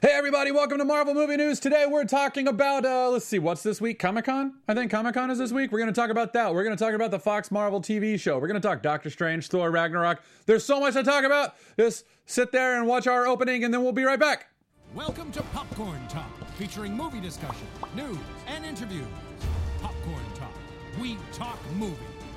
Hey everybody, welcome to Marvel Movie News. Today we're talking about, let's see, what's this week? Comic-Con? I think Comic-Con is this week. We're going to talk about that. We're going to talk about the Fox Marvel TV show. We're going to talk Doctor Strange, Thor, Ragnarok. There's so much to talk about. Just sit there and watch our opening and then we'll be right back. Welcome to Popcorn Talk, featuring movie discussion, news, and interviews. Popcorn Talk. We talk movies.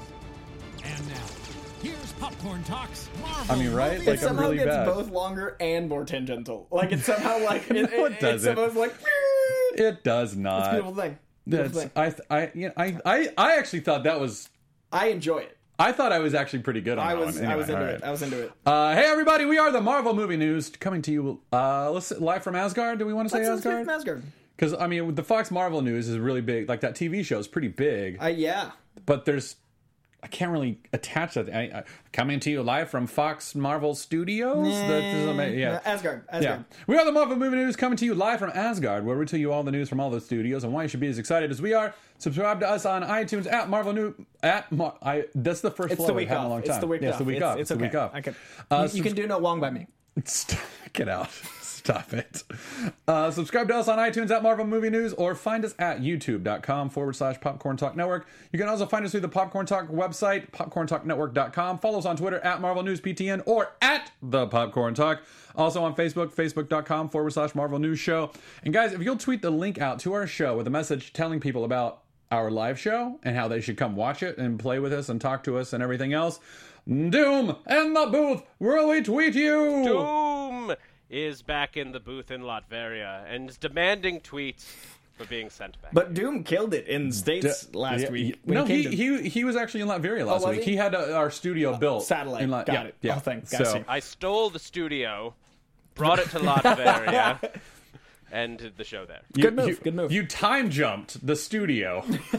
And now, here's Popcorn Talk's Marvel. I mean, right? Movie Like, It somehow really gets bad. both longer and more tangential. Like, it's somehow like... No, it doesn't. It's almost like... It does not. It's a beautiful thing. Beautiful That's, thing. I actually thought that was... I enjoy it. I thought I was actually pretty good on I that was one. Anyway, into all right. it. I was into it. Hey everybody, we are the Marvel Movie News, coming to you live from Asgard. Do we want to say Let's pick Asgard? from Asgard. Because, I mean, the Fox Marvel News is really big. Like, that TV show is pretty big. Yeah. But there's... I can't really attach that. Coming to you live from Fox Marvel Studios? Yeah. Asgard. Yeah. We are the Marvel Movie News, coming to you live from Asgard, where we tell you all the news from all the studios and why you should be as excited as we are. Subscribe to us on iTunes at Marvel News. That's the first It's floor the we've week had in off. a long time. It's the week Yeah, off. It's the week off. It's the okay. week off. I can, Uh, you can do no long by me. Get out. Stop it. Subscribe to us on iTunes at Marvel Movie News or find us at youtube.com/Popcorn Talk Network. You can also find us through the Popcorn Talk website, popcorntalknetwork.com. Follow us on Twitter at Marvel News PTN or at the Popcorn Talk. Also on Facebook, facebook.com/Marvel News Show. And guys, if you'll tweet the link out to our show with a message telling people about our live show and how they should come watch it and play with us and talk to us and everything else, Doom in the booth will retweet you. Doom is back in the booth in Latveria and is demanding tweets for being sent back. But Doom killed it in the States last week. when No, came to he was actually in Latveria last was week. he? He had our studio built. satellite. In Got it. Yeah. Oh, thank So, God. I stole the studio, brought it to Latveria, and did the show there. Good move, good move. You time jumped the studio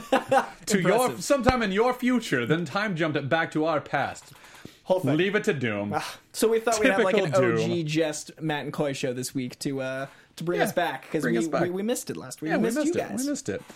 to your Impressive. sometime in your future, then time jumped it back to our past. Whole thing. Leave it to Doom. So we thought we'd have like an Typical OG Doom. Jest Matt and Coy show this week to bring us back because bring us back. we missed it last week. Yeah, we missed you it. guys. We missed it.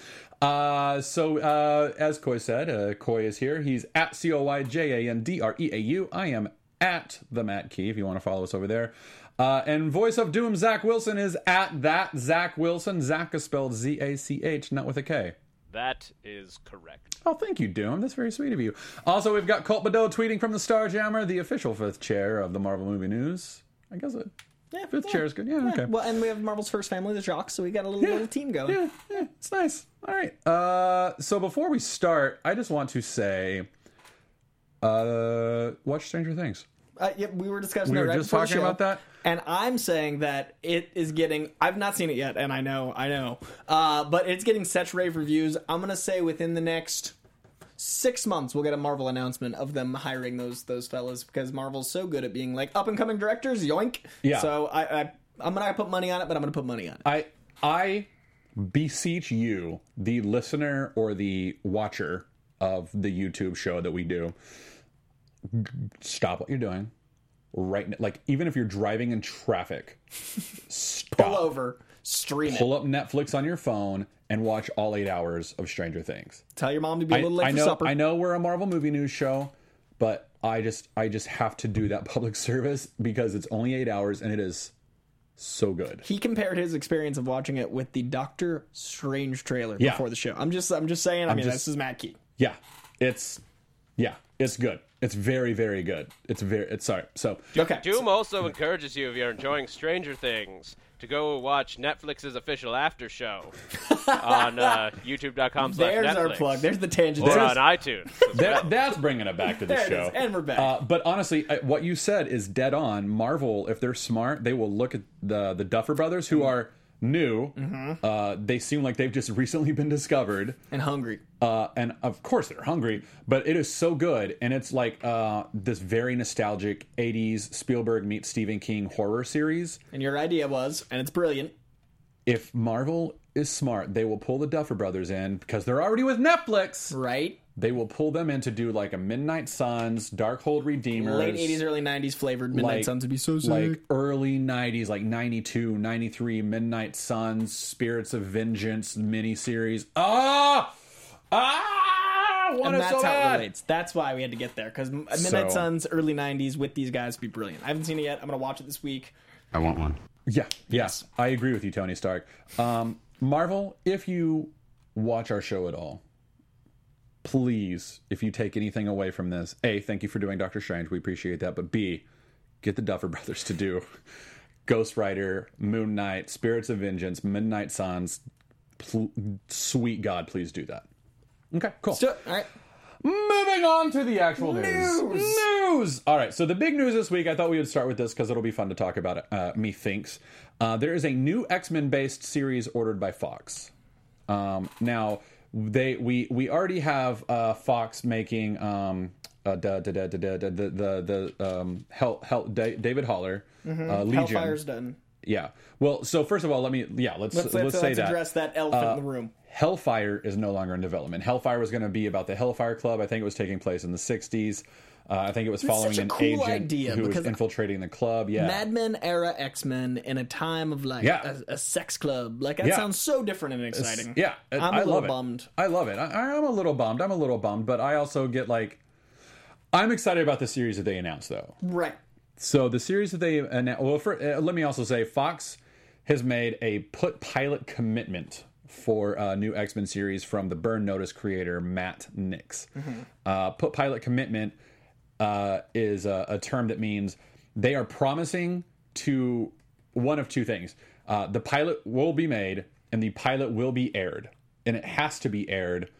As Coy said, Coy is here. He's at COYJANDREAU. I am at the Matt Key, if you want to follow us over there. And voice of Doom, Zach Wilson, is at that Zach Wilson. Zach is spelled Z-A-C-H, not with a K. That is correct. Oh, thank you, Doom. That's very sweet of you. Also, we've got Colt Badeau tweeting from the Starjammer, the official fifth chair of the Marvel Movie News. I guess it. Yeah, Fifth chair is good. Yeah, okay. Well, and we have Marvel's first family, the Jocks, so we got a little team going. Yeah, it's nice. All right. So before we start, I just want to say, watch Stranger Things. Yeah, we were discussing We that were right just before the talking show, about that. and I'm saying that it is getting. I've not seen it yet, and I know, but it's getting such rave reviews. I'm gonna say within the next 6 months, we'll get a Marvel announcement of them hiring those fellas because Marvel's so good at being like up and coming directors. Yoink! Yeah. So I'm gonna put money on it, but I'm gonna put money on it. I beseech you, the listener or the watcher of the YouTube show that we do, stop what you're doing right now. Like, even if you're driving in traffic, stop. Pull over, stream Pull it. up Netflix on your phone and watch all 8 hours of Stranger Things. Tell your mom to be a little late I for know, supper. I know we're a Marvel Movie News show, but I just have to do that public service because it's only 8 hours and it is so good. He compared his experience of watching it with the Doctor Strange trailer Yeah. before the show. I'm just saying. This is Matt Key. Yeah, it's good. It's very, very good. It's sorry. So Okay. Doom also encourages you, if you're enjoying Stranger Things, to go watch Netflix's official after show on youtube.com/Netflix. There's our plug. There's the tangent. Or on iTunes. as well. that's bringing it back to the There it show. is, and we're back. But honestly, what you said is dead on. Marvel, if they're smart, they will look at the Duffer Brothers, who are new. They seem like they've just recently been discovered. And hungry. And of course they're hungry, but it is so good. And it's like this very nostalgic 80s Spielberg meets Stephen King horror series. And your idea was, and it's brilliant. If Marvel is smart, they will pull the Duffer Brothers in because they're already with Netflix. Right? They will pull them in to do like a Midnight Suns, Darkhold Redeemers. Late 80s, early 90s flavored Midnight Suns would be so sick. Like early 90s, like 92, 93, Midnight Suns, Spirits of Vengeance miniseries. and that's so how bad. it relates. That's why we had to get there. Because Midnight So- Suns, early 90s with these guys would be brilliant. I haven't seen it yet. I'm going to watch it this week. I want one. Yeah. I agree with you, Tony Stark. Marvel, if you watch our show at all, please, if you take anything away from this, A, thank you for doing Doctor Strange. We appreciate that. But B, get the Duffer Brothers to do Ghost Rider, Moon Knight, Spirits of Vengeance, Midnight Suns. Sweet God, please do that. Okay, cool. All right. Moving on to the actual news. All right, so the big news this week, I thought we would start with this because it'll be fun to talk about it, methinks. There is a new X-Men based series ordered by Fox. Now, we already have Fox making David Haller, Legion. Hellfire's done. Yeah. Well, so first of all, let's say that. Address that elephant in the room. Hellfire is no longer in development. Hellfire was going to be about the Hellfire Club. I think it was taking place in the 60s. I think it was following an agent who was infiltrating the club. Yeah, Mad Men era X-Men in a time of a sex club. Like that sounds so different and exciting. I'm a little bummed. I love it. I'm a little bummed, but I also get I'm excited about the series that they announced though. Right. So the series that they announced. Well, let me also say Fox has made a pilot commitment for a new X-Men series from the Burn Notice creator Matt Nix. Pilot commitment is a term that means they are promising to one of two things. The pilot will be made and the pilot will be aired, and it has to be aired,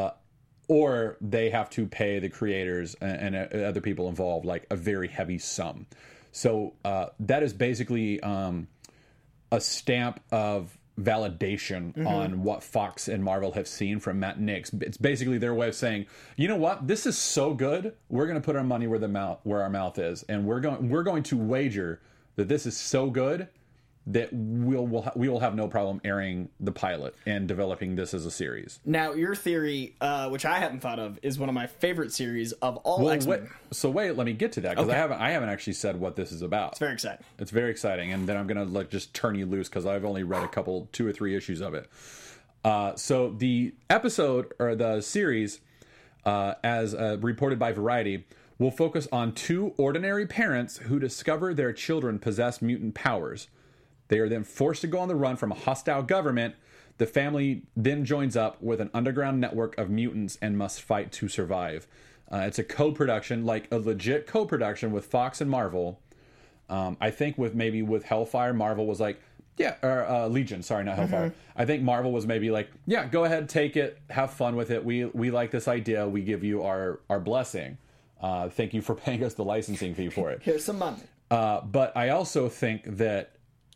or they have to pay the creators and other people involved a very heavy sum. So that is basically a stamp of validation on what Fox and Marvel have seen from Matt Nix. It's basically their way of saying, you know what, this is so good, we're going to put our money where our mouth is, and we're going to wager that this is so good that we will have no problem airing the pilot and developing this as a series. Now, your theory, which I hadn't thought of, is one of my favorite series of all X-Men. Wait, let me get to that, because I haven't actually said what this is about. It's very exciting. It's very exciting, and then I'm going to just turn you loose, because I've only read 2 or 3 issues of it. So the episode, or the series, as reported by Variety, will focus on 2 ordinary parents who discover their children possess mutant powers. They are then forced to go on the run from a hostile government. The family then joins up with an underground network of mutants and must fight to survive. It's a co-production, a legit co-production with Fox and Marvel. I think with Hellfire, Marvel was Legion, sorry, not Hellfire. I think Marvel was maybe go ahead, take it, have fun with it. We like this idea. We give you our blessing. Thank you for paying us the licensing fee for it. Here's some money. But I also think that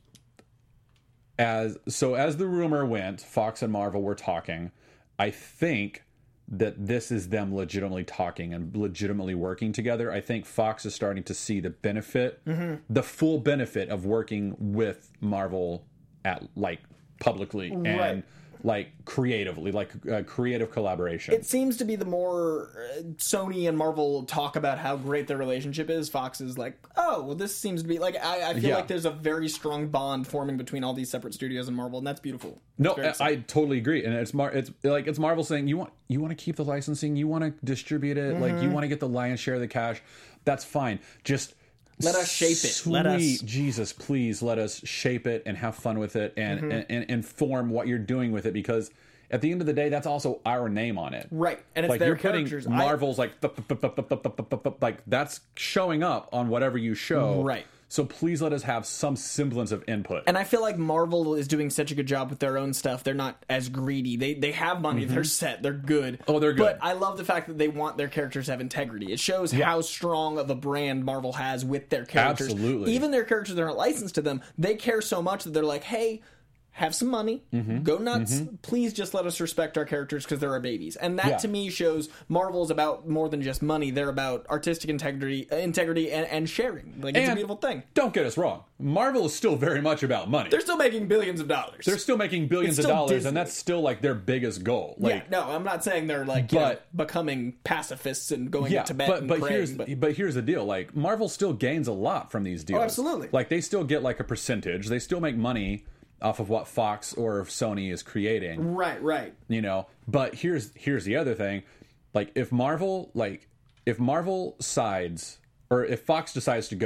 as the rumor went, Fox and Marvel were talking. I think that this is them legitimately talking and legitimately working together. I think Fox is starting to see the benefit, the full benefit of working with Marvel at publicly and creatively, creative collaboration. It seems to be the more Sony and Marvel talk about how great their relationship is, Fox is this seems to be I feel like there's a very strong bond forming between all these separate studios and Marvel, and that's beautiful. No, I totally agree, and it's Marvel saying you want to keep the licensing, you want to distribute it, you want to get the lion's share of the cash. That's fine. Just let us shape it. Sweet Jesus, please let us shape it and have fun with it and inform what you're doing with it, because at the end of the day, that's also our name on it. Right. And it's their characters. Marvel's that's showing up on whatever you show. Right. So please let us have some semblance of input. And I feel like Marvel is doing such a good job with their own stuff. They're not as greedy. They have money. They're set. They're good. Oh, they're good. But I love the fact that they want their characters to have integrity. It shows how strong of a brand Marvel has with their characters. Absolutely. Even their characters that aren't licensed to them, they care so much that they're like, hey, have some money, go nuts. Please just let us respect our characters because they're our babies. And that to me shows Marvel is about more than just money. They're about artistic integrity and sharing. It's a beautiful thing. Don't get us wrong. Marvel is still very much about money. They're still making billions of dollars. They're still making billions of dollars, Disney. And that's still their biggest goal. No, I'm not saying they're becoming pacifists and going to Tibet and praying. But here's the deal. Marvel still gains a lot from these deals. Oh, absolutely. They still get a percentage. They still make money off of what Fox or Sony is creating. Right. But here's the other thing. If Marvel sides, or if Fox decides to go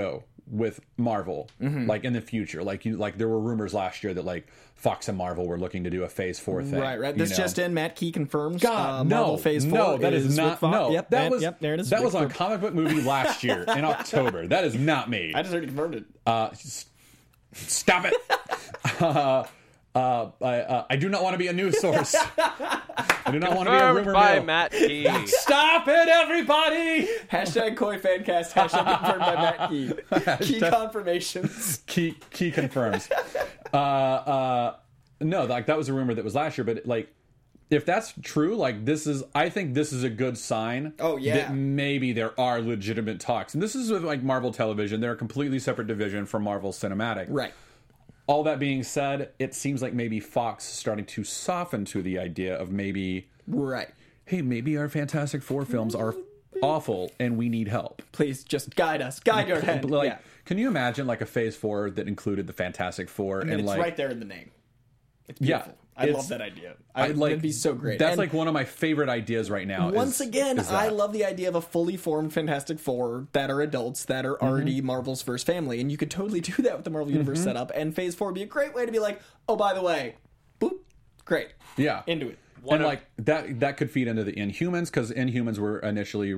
with Marvel, like in the future. Like there were rumors last year that like Fox and Marvel were looking to do a Phase 4 thing. Right. This just in, Matt Key confirms. God, Marvel Phase 4. No, that is not. with Fox. No, Yep, that was there it is. That was on Comic Book Movie last year in October. That is not me. I just already confirmed it. Stop it. I do not want to be a news source. I do not want to be a Confirmed rumor by mill. Matt Key. Stop it, everybody! Hashtag Koi Fancast. Hashtag confirmed by Matt Key. Key confirmations. Key confirms. No, like that was a rumor that was last year, but like if that's true, like I think this is a good sign. Oh, yeah. That maybe there are legitimate talks, and this is with like Marvel Television. They're a completely separate division from Marvel Cinematic. Right. All that being said, it seems like maybe Fox is starting to soften to the idea of maybe, Right. hey, maybe our Fantastic Four films are awful and we need help. Please just guide us. Guide your head. Like, Yeah. can you imagine like a Phase 4 that included the Fantastic Four And and it's like right there in the name. It's yeah, beautiful. I love that idea. It'd be so great. That's And like one of my favorite ideas right now. once again, is I that. love the idea of a fully formed Fantastic Four that are adults that are already Marvel's first family, and you could totally do that with the Marvel Universe setup. And Phase 4 would be a great way to be like, oh, by the way, boop, great, Yeah, into it. and like that could feed into the Inhumans because Inhumans were initially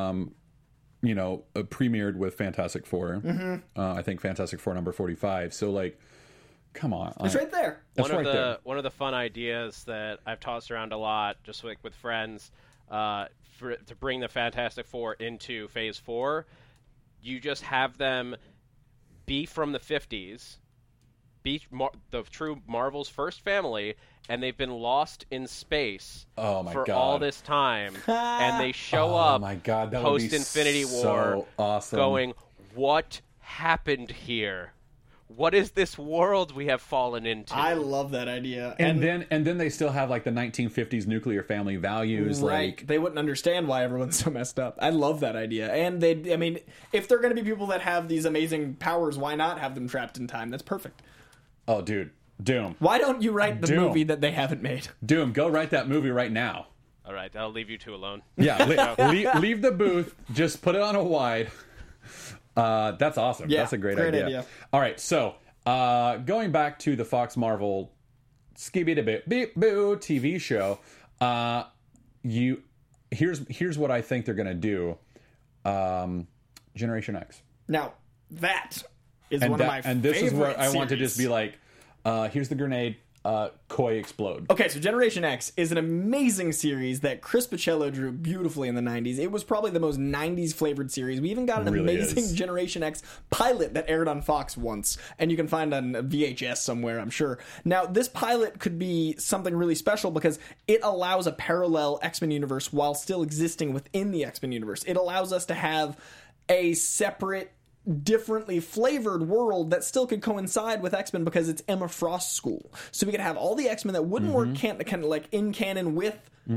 premiered with Fantastic Four. I think Fantastic Four number 45. So like, come on, It's right there. That's right there. One of the fun ideas that I've tossed around a lot, just like with friends, to bring the Fantastic Four into Phase 4, you just have them be from the 50s, be the true Marvel's first family, and they've been lost in space for all this time, and they show up my God, that would be post Infinity so War, awesome. going, "What happened here? What is this world we have fallen into?" I love that idea. And then they still have like the 1950s nuclear family values. Right. Like They wouldn't understand why everyone's so messed up. I love that idea. And if they're going to be people that have these amazing powers, why not have them trapped in time? That's perfect. oh, dude, Doom, Why don't you write the Doom. movie that they haven't made? Doom, go write that movie right now. All right, I'll leave you two alone. Yeah, leave the booth. Just put it on a wide. That's awesome. Yeah, That's a great great idea. idea. All right, so going back to the Fox Marvel Skibidi-Boo TV show, here's what I think they're gonna do. Generation X. Now, that is And one of my and this is where favorite I want to series. just be like, here's the grenade, Koi explode. Okay, so Generation X is an amazing series that Chris Pacello drew beautifully in the 90s. It was probably the most 90s flavored series. We even got an Really amazing is. Generation X pilot that aired on Fox once, and you can find on VHS somewhere, I'm sure. Now, this pilot could be something really special because it allows a parallel X-Men universe while still existing within the X-Men universe. It allows us to have a separate, differently flavored world that still could coincide with X-Men because it's Emma Frost's school. So we could have all the X-Men that wouldn't work kind of like in canon with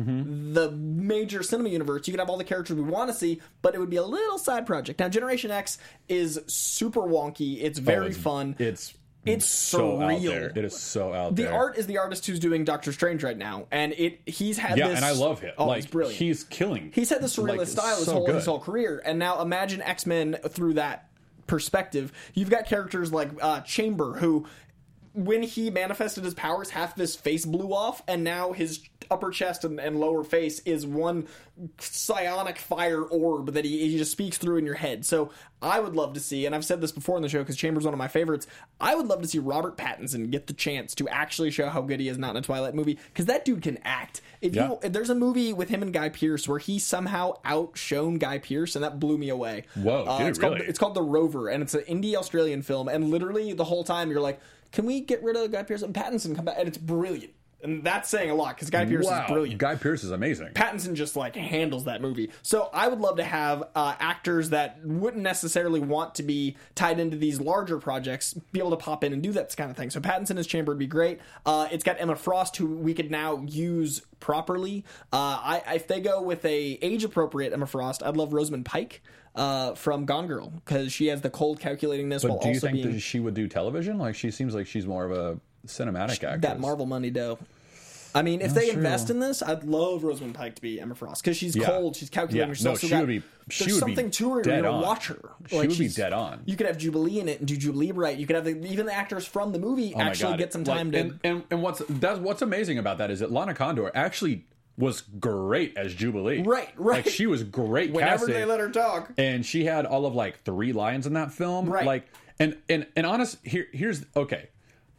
the major cinema universe. You could have all the characters we want to see, but it would be a little side project. Now, Generation X is super wonky. It's very fun. It's surreal. so out there. It is so out there. The art is the artist who's doing Doctor Strange right now, and he's had yeah, this... and I love him. Oh, like it's brilliant. he's killing. He's had the surrealist Like, style his so whole good. career, and now imagine X-Men through that perspective. You've got characters like Chamber, who, when he manifested his powers, half of his face blew off, and now his upper chest and lower face is one psionic fire orb that he just speaks through in your head. So I would love to see, and I've said this before in the show because Chamber's one of my favorites, I would love to see Robert Pattinson get the chance to actually show how good he is not in a Twilight movie, because that dude can act. If there's a movie with him and Guy Pearce where he somehow outshone Guy Pearce, and that blew me away. Whoa, dude, really? It's called The Rover, and it's an indie Australian film, and literally the whole time you're like, can we get rid of Guy Pearce and Pattinson come back? And it's brilliant. And that's saying a lot because Guy Pearce is brilliant. Guy Pearce is amazing. Pattinson just like handles that movie. So I would love to have actors that wouldn't necessarily want to be tied into these larger projects be able to pop in and do that kind of thing. So Pattinson as Chamber would be great. It's got Emma Frost, who we could now use properly. If they go with a age appropriate Emma Frost, I'd love Rosamund Pike from Gone Girl, because she has the cold calculatingness while But do you also think being that she would do television? Like, she seems like she's more of a cinematic actress. that Marvel money dough. I mean, if they true. invest in this, I'd love Rosamund Pike to be Emma Frost because she's Yeah. cold, she's calculating Yeah. herself. No, so she that- would be- she there's would be something to her. dead You're gonna on. watch her. She would be she's- dead on. You could have Jubilee in it and do Jubilee right. You could have even the actors from the movie Oh my actually God. get some Like, time to. and what's amazing about that is that Lana Condor actually was great as Jubilee. Right. Like she was great Whenever casting. they let her talk. And she had all of like 3 lines in that film. Right. Like and honest here's okay.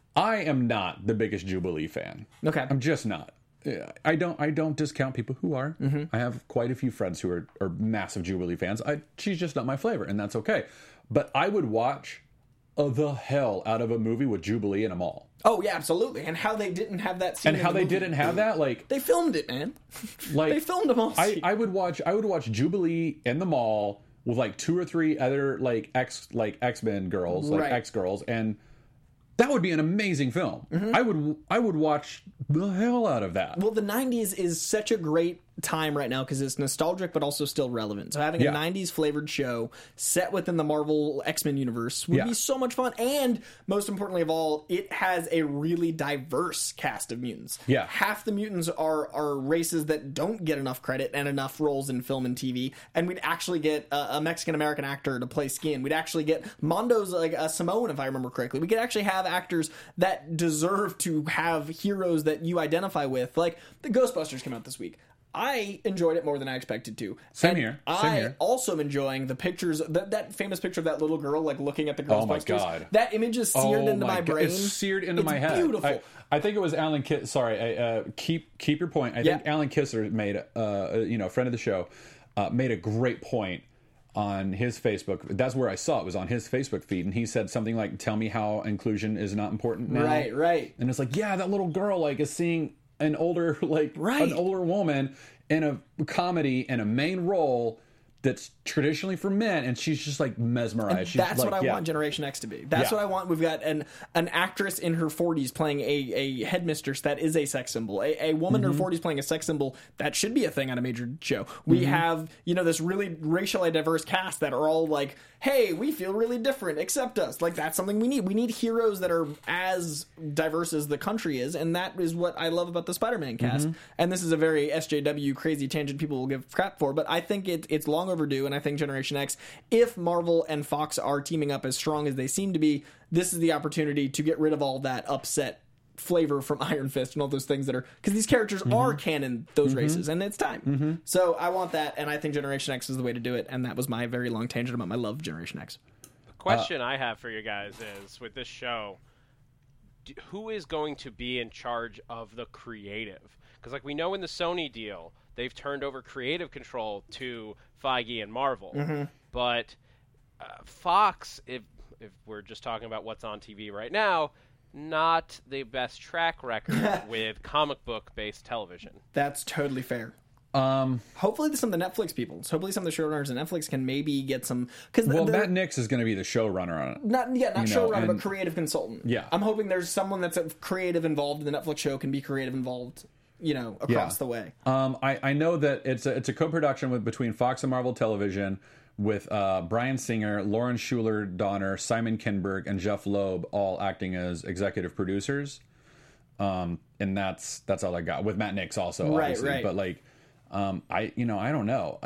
I am not the biggest Jubilee fan. Okay. I'm just not. I don't discount people who are. Mm-hmm. I have quite a few friends who are massive Jubilee fans. She's just not my flavor, and that's okay. But I would watch the hell out of a movie with Jubilee in them all. Oh yeah, absolutely. And how they didn't have that scene. And in how the they movie. didn't have that, like They filmed it, man. like They filmed them all. I would watch Jubilee in the mall with like 2 or 3 other like X-Men girls, like Right. X girls, and that would be an amazing film. Mm-hmm. I would watch the hell out of that. Well, the 90s is such a great time right now because it's nostalgic but also still relevant. So having Yeah. a 90s flavored show set within the Marvel X-Men universe would Yeah. be so much fun. And most importantly of all, it has a really diverse cast of mutants. Yeah. Half the mutants are races that don't get enough credit and enough roles in film and TV. And we'd actually get a Mexican-American actor to play Skin. We'd actually get Mondo's like a Samoan, if I remember correctly. We could actually have actors that deserve to have heroes that you identify with. Like, the Ghostbusters came out this week. I enjoyed it more than I expected to. Same And here. I also am enjoying the pictures, that famous picture of that little girl like looking at the Ghostbusters. Oh my God. That image is seared into my God. brain. It's seared into It's my head. beautiful. I think it was Alan Kiss. Sorry, keep your point. I think Yeah. Alan Kisser made, a friend of the show, made a great point on his Facebook. That's where I saw it, was on his Facebook feed, and he said something like, "Tell me how inclusion is not important now." Right. And it's like, yeah, that little girl like is seeing an older Right. an older woman in a comedy in a main role that's traditionally for men, and she's just like mesmerized. She's That's like, what I yeah. want Generation X to be. That's Yeah. what I want. We've got an actress in her 40s playing a headmistress that is a sex symbol. A woman Mm-hmm. in her 40s playing a sex symbol that should be a thing on a major show. We Mm-hmm. have, this really racially diverse cast that are all like, hey, we feel really different, accept us. Like, that's something we need. We need heroes that are as diverse as the country is, and that is what I love about the Spider-Man cast. Mm-hmm. And this is a very SJW crazy tangent people will give crap for, but I think it's long overdue, and I think Generation X, if Marvel and Fox are teaming up as strong as they seem to be, this is the opportunity to get rid of all that upset flavor from Iron Fist and all those things that are, because these characters are canon, those races, and it's time. So I want that, and I think Generation X is the way to do it, and that was my very long tangent about my love of Generation X. Question I have for you guys is, with this show, who is going to be in charge of the creative? Because, like, we know in the Sony deal, they've turned over creative control to Feige and Marvel. But Fox, if we're just talking about what's on TV right now, not the best track record with comic book based television. That's totally fair. Hopefully some of the Netflix people, hopefully some of the showrunners at Netflix can maybe get some, because Matt Nix is going to be the showrunner on it. not showrunner, but and- creative consultant. Yeah. I'm hoping there's someone that's a creative involved in the Netflix show can be creative involved, across the way. I know that it's a co-production between Fox and Marvel Television, with Bryan Singer, Lauren Schuler Donner, Simon Kinberg, and Jeff Loeb all acting as executive producers. And that's all I got, with Matt Nix also, obviously. Right. But like, I don't know.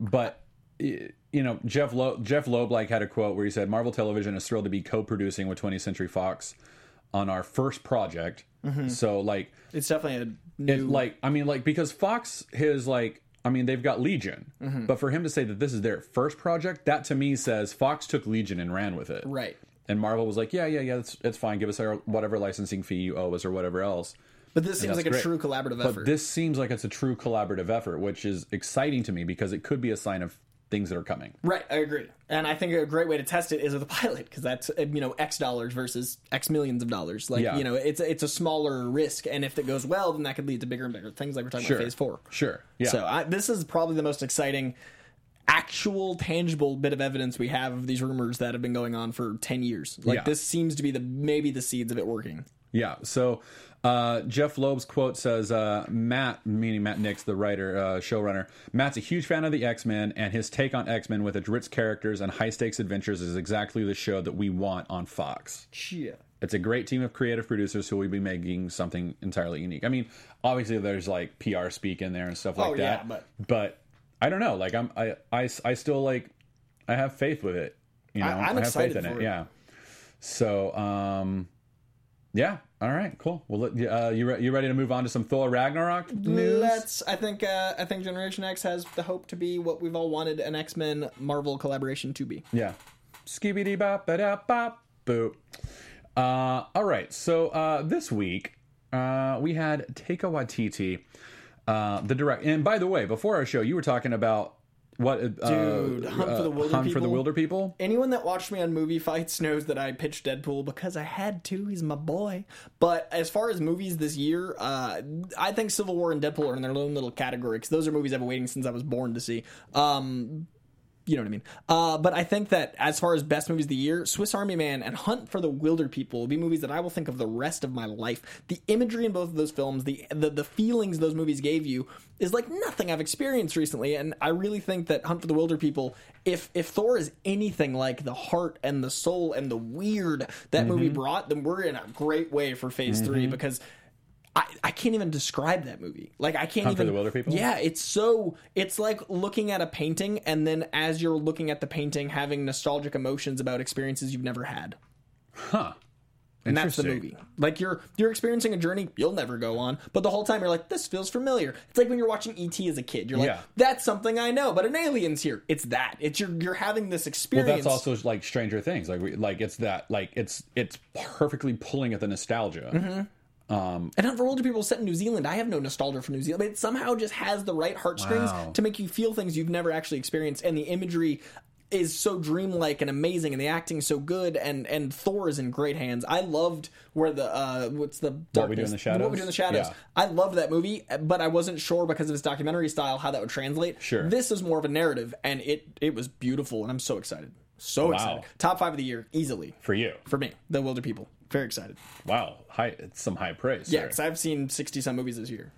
Jeff Loeb like had a quote where he said, "Marvel Television is thrilled to be co-producing with 20th Century Fox on our first project." So like, It's definitely a new... because Fox they've got Legion, but for him to say that this is their first project, that to me says Fox took Legion and ran with it. Right. And Marvel was like, yeah, it's fine. Give us our whatever licensing fee you owe us or whatever else. But this seems that's like a great. true collaborative But effort. this seems like it's a true collaborative effort, which is exciting to me because it could be a sign of things that are coming. Right, I agree. And I think a great way to test it is with a pilot, because that's, X dollars versus X millions of dollars. Like, Yeah. it's a smaller risk, and if it goes well, then that could lead to bigger and bigger things, like we're talking about Phase 4. Sure. Yeah. So this is probably the most exciting actual tangible bit of evidence we have of these rumors that have been going on for 10 years. Like, Yeah. this seems to be maybe the seeds of it working. Yeah. So Jeff Loeb's quote says, Matt, meaning Matt Nix, the writer, showrunner, Matt's a huge fan of the X-Men, and his take on X-Men with its rich characters and high-stakes adventures is exactly the show that we want on Fox. Yeah. It's a great team of creative producers who will be making something entirely unique. I mean, obviously there's like PR speak in there and stuff like that. But I don't know. Like I still like I have faith with it. You know, I'm I have excited faith in for it. Yeah. So yeah. All right. Cool. Well, you ready to move on to some Thor Ragnarok news? I think Generation X has the hope to be what we've all wanted an X-Men Marvel collaboration to be. Yeah. Skibidi bop ba da bop boop. All right. So this week we had Taika Waititi, the direct. And by the way, before our show, you were talking about what? Dude, Hunt for the Wilder People. Anyone that watched me on Movie Fights knows that I pitched Deadpool because I had to. He's my boy. But as far as movies this year, I think Civil War and Deadpool are in their own little category because those are movies I've been waiting since I was born to see. You know what I mean? But I think that as far as best movies of the year, Swiss Army Man and Hunt for the Wilder People will be movies that I will think of the rest of my life. The imagery in both of those films, the feelings those movies gave you is like nothing I've experienced recently. And I really think that Hunt for the Wilder People, if Thor is anything like the heart and the soul and the weird that movie brought, then we're in a great way for Phase 3 because I can't even describe that movie. Like I can't Hunt even. for the Wilder People? Yeah, it's like looking at a painting and then as you're looking at the painting, having nostalgic emotions about experiences you've never had. Huh. And that's the movie. Like you're experiencing a journey you'll never go on, but the whole time you're like, this feels familiar. It's like when you're watching E.T. as a kid. You're like, that's something I know, but an alien's here. It's that. It's you're having this experience. Well, that's also like Stranger Things. It's that. Like it's perfectly pulling at the nostalgia. And Hunt for Wilder People is set in New Zealand. I have no nostalgia for New Zealand, but it somehow just has the right heartstrings to make you feel things you've never actually experienced, and the imagery is so dreamlike and amazing, and the acting is so good, and Thor is in great hands. I loved where the what's the darkness? What We Do in the Shadows? What We Do in the Shadows. Yeah. I loved that movie, but I wasn't sure because of its documentary style how that would translate. Sure. This is more of a narrative, and it was beautiful, and I'm so excited. So excited. Top 5 of the year, easily. For you. For me. The Wilder People. Very excited. Wow. It's some high praise. Yeah, because I've seen 60-some movies this year.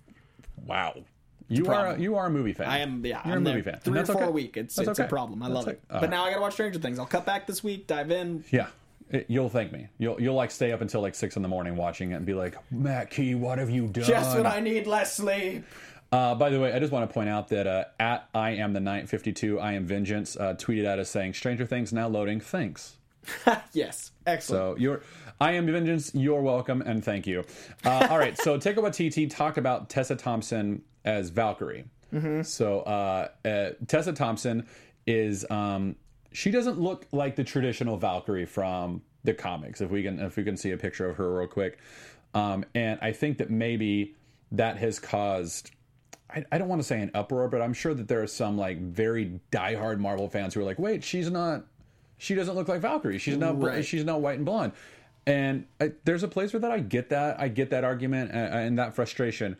Wow. You are a movie fan. I am, yeah. You're I'm a movie fan. 3 or 4 okay. a week. It's okay. a problem. I love it. But right. now I got to watch Stranger Things. I'll cut back this week, dive in. Yeah. You'll thank me. You'll like stay up until like 6 a.m. watching it and be like, Matt Key, what have you done? Just when I need less sleep. By the way, I just want to point out that at I am the Night 52, I am Vengeance, tweeted at us saying, Stranger Things now loading. Thanks. Yes. Excellent. So I am Vengeance. You're welcome, and thank you. All right. So Taika Waititi talked about Tessa Thompson as Valkyrie. So Tessa Thompson is she doesn't look like the traditional Valkyrie from the comics. If we can see a picture of her real quick, and I think that maybe that has caused. I don't want to say an uproar, but I'm sure that there are some like very diehard Marvel fans who are like, wait, she doesn't look like Valkyrie. She's not white and blonde. And there's a place where that I get that argument and that frustration.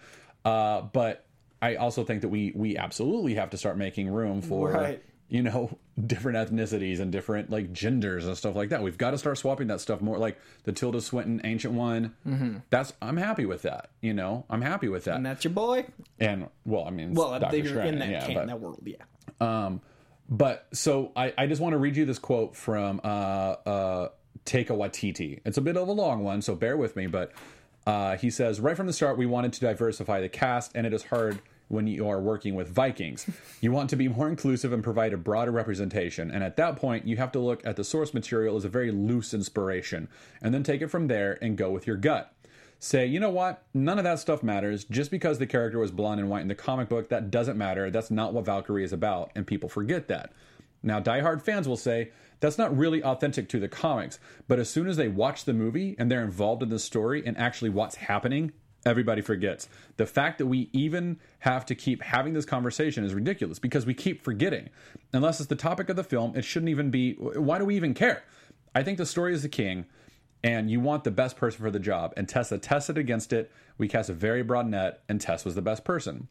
But I also think that we absolutely have to start making room for, different ethnicities and different like genders and stuff like that. We've got to start swapping that stuff more, like the Tilda Swinton Ancient One. I'm happy with that. I'm happy with that. And that's your boy. And Dr. You're in Strange, that world, yeah. But so I just want to read you this quote from Taika Waititi. It's a bit of a long one, so bear with me. But he says, right from the start, we wanted to diversify the cast, and it is hard when you are working with Vikings. You want to be more inclusive and provide a broader representation. And at that point, you have to look at the source material as a very loose inspiration, and then take it from there and go with your gut. Say, you know what? None of that stuff matters. Just because the character was blonde and white in the comic book, that doesn't matter. That's not what Valkyrie is about, and people forget that. Now, diehard fans will say, that's not really authentic to the comics, but as soon as they watch the movie and they're involved in the story and actually what's happening, everybody forgets. The fact that we even have to keep having this conversation is ridiculous because we keep forgetting. Unless it's the topic of the film, it shouldn't even be. Why do we even care? I think the story is the king, and you want the best person for the job. And Tessa tested against it. We cast a very broad net, and Tess was the best person.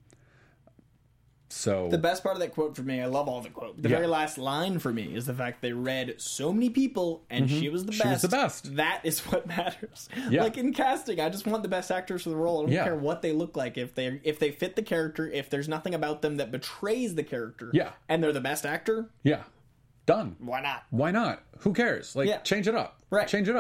So the best part of that quote for me, I love all the quote. The very last line for me is the fact they read so many people and she was the best. She was the best. That is what matters. Yeah. Like in casting, I just want the best actors for the role. I don't care what they look like. If they fit the character, if there's nothing about them that betrays the character, and they're the best actor, done. why not? Why not? Who cares? Like, change it up. Right. Change it up.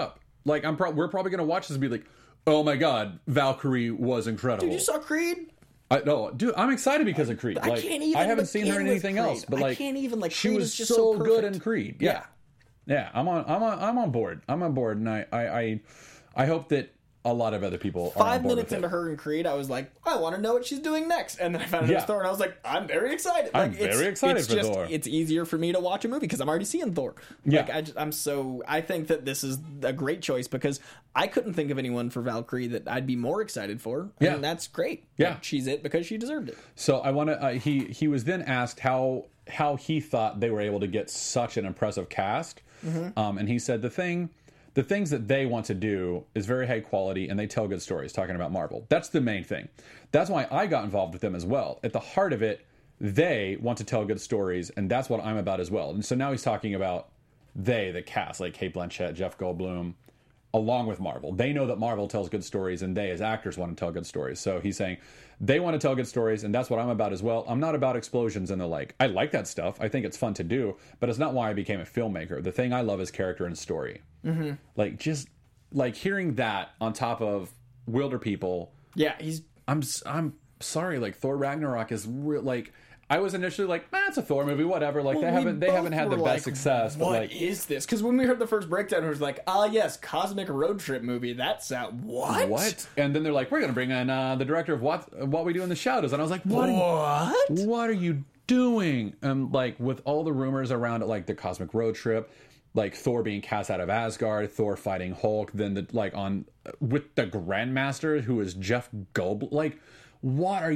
like we're probably gonna watch this and be like, oh my god, Valkyrie was incredible. Dude, you saw Creed? Dude, I'm excited because of Creed. I Like, can't even I haven't seen her in begin with anything Creed. else, but I like, can't even, like, she Creed was is just so good perfect. in Creed. Yeah. I'm on board. I'm on board, and I hope that a lot of other people are on 5 board minutes with into it. her in Creed, I was like, I want to know what she's doing next. And then I found out it was Yeah. Thor, and I was like, I'm very excited. I'm Like, very excited it's for just, Thor. It's easier for me to watch a movie because I'm already seeing Thor. Yeah. Like, I think that this is a great choice because I couldn't think of anyone for Valkyrie that I'd be more excited for. Yeah. And that's great. Yeah. Like, she's it because she deserved it. So I want to. He was then asked how he thought they were able to get such an impressive cast, and he said the things that they want to do is very high quality and they tell good stories. Talking about Marvel, that's the main thing. That's why I got involved with them as well. At the heart of it, they want to tell good stories, and that's what I'm about as well. And so now he's talking about the cast, like Kate Blanchett, Jeff Goldblum, along with Marvel. They know that Marvel tells good stories, and they, as actors, want to tell good stories. So he's saying they want to tell good stories, and that's what I'm about as well. I'm not about explosions and the like. I like that stuff. I think it's fun to do, but it's not why I became a filmmaker. The thing I love is character and story. Mm-hmm. Like, just like hearing that on top of Wilder People. Yeah, I'm sorry. Like, Thor Ragnarok is real. Like, I was initially like, it's a Thor movie, whatever. Like, they haven't had the best success. But What like, is this? Because when we heard the first breakdown, it was like, yes, cosmic road trip movie. That's what? what? And then they're like, we're going to bring in the director of What We Do in the Shadows. And I was like, what? What are you doing? And like, with all the rumors around it, like the cosmic road trip, like Thor being cast out of Asgard, Thor fighting Hulk, then with the Grandmaster, who is Jeff Goldblum. Like, what?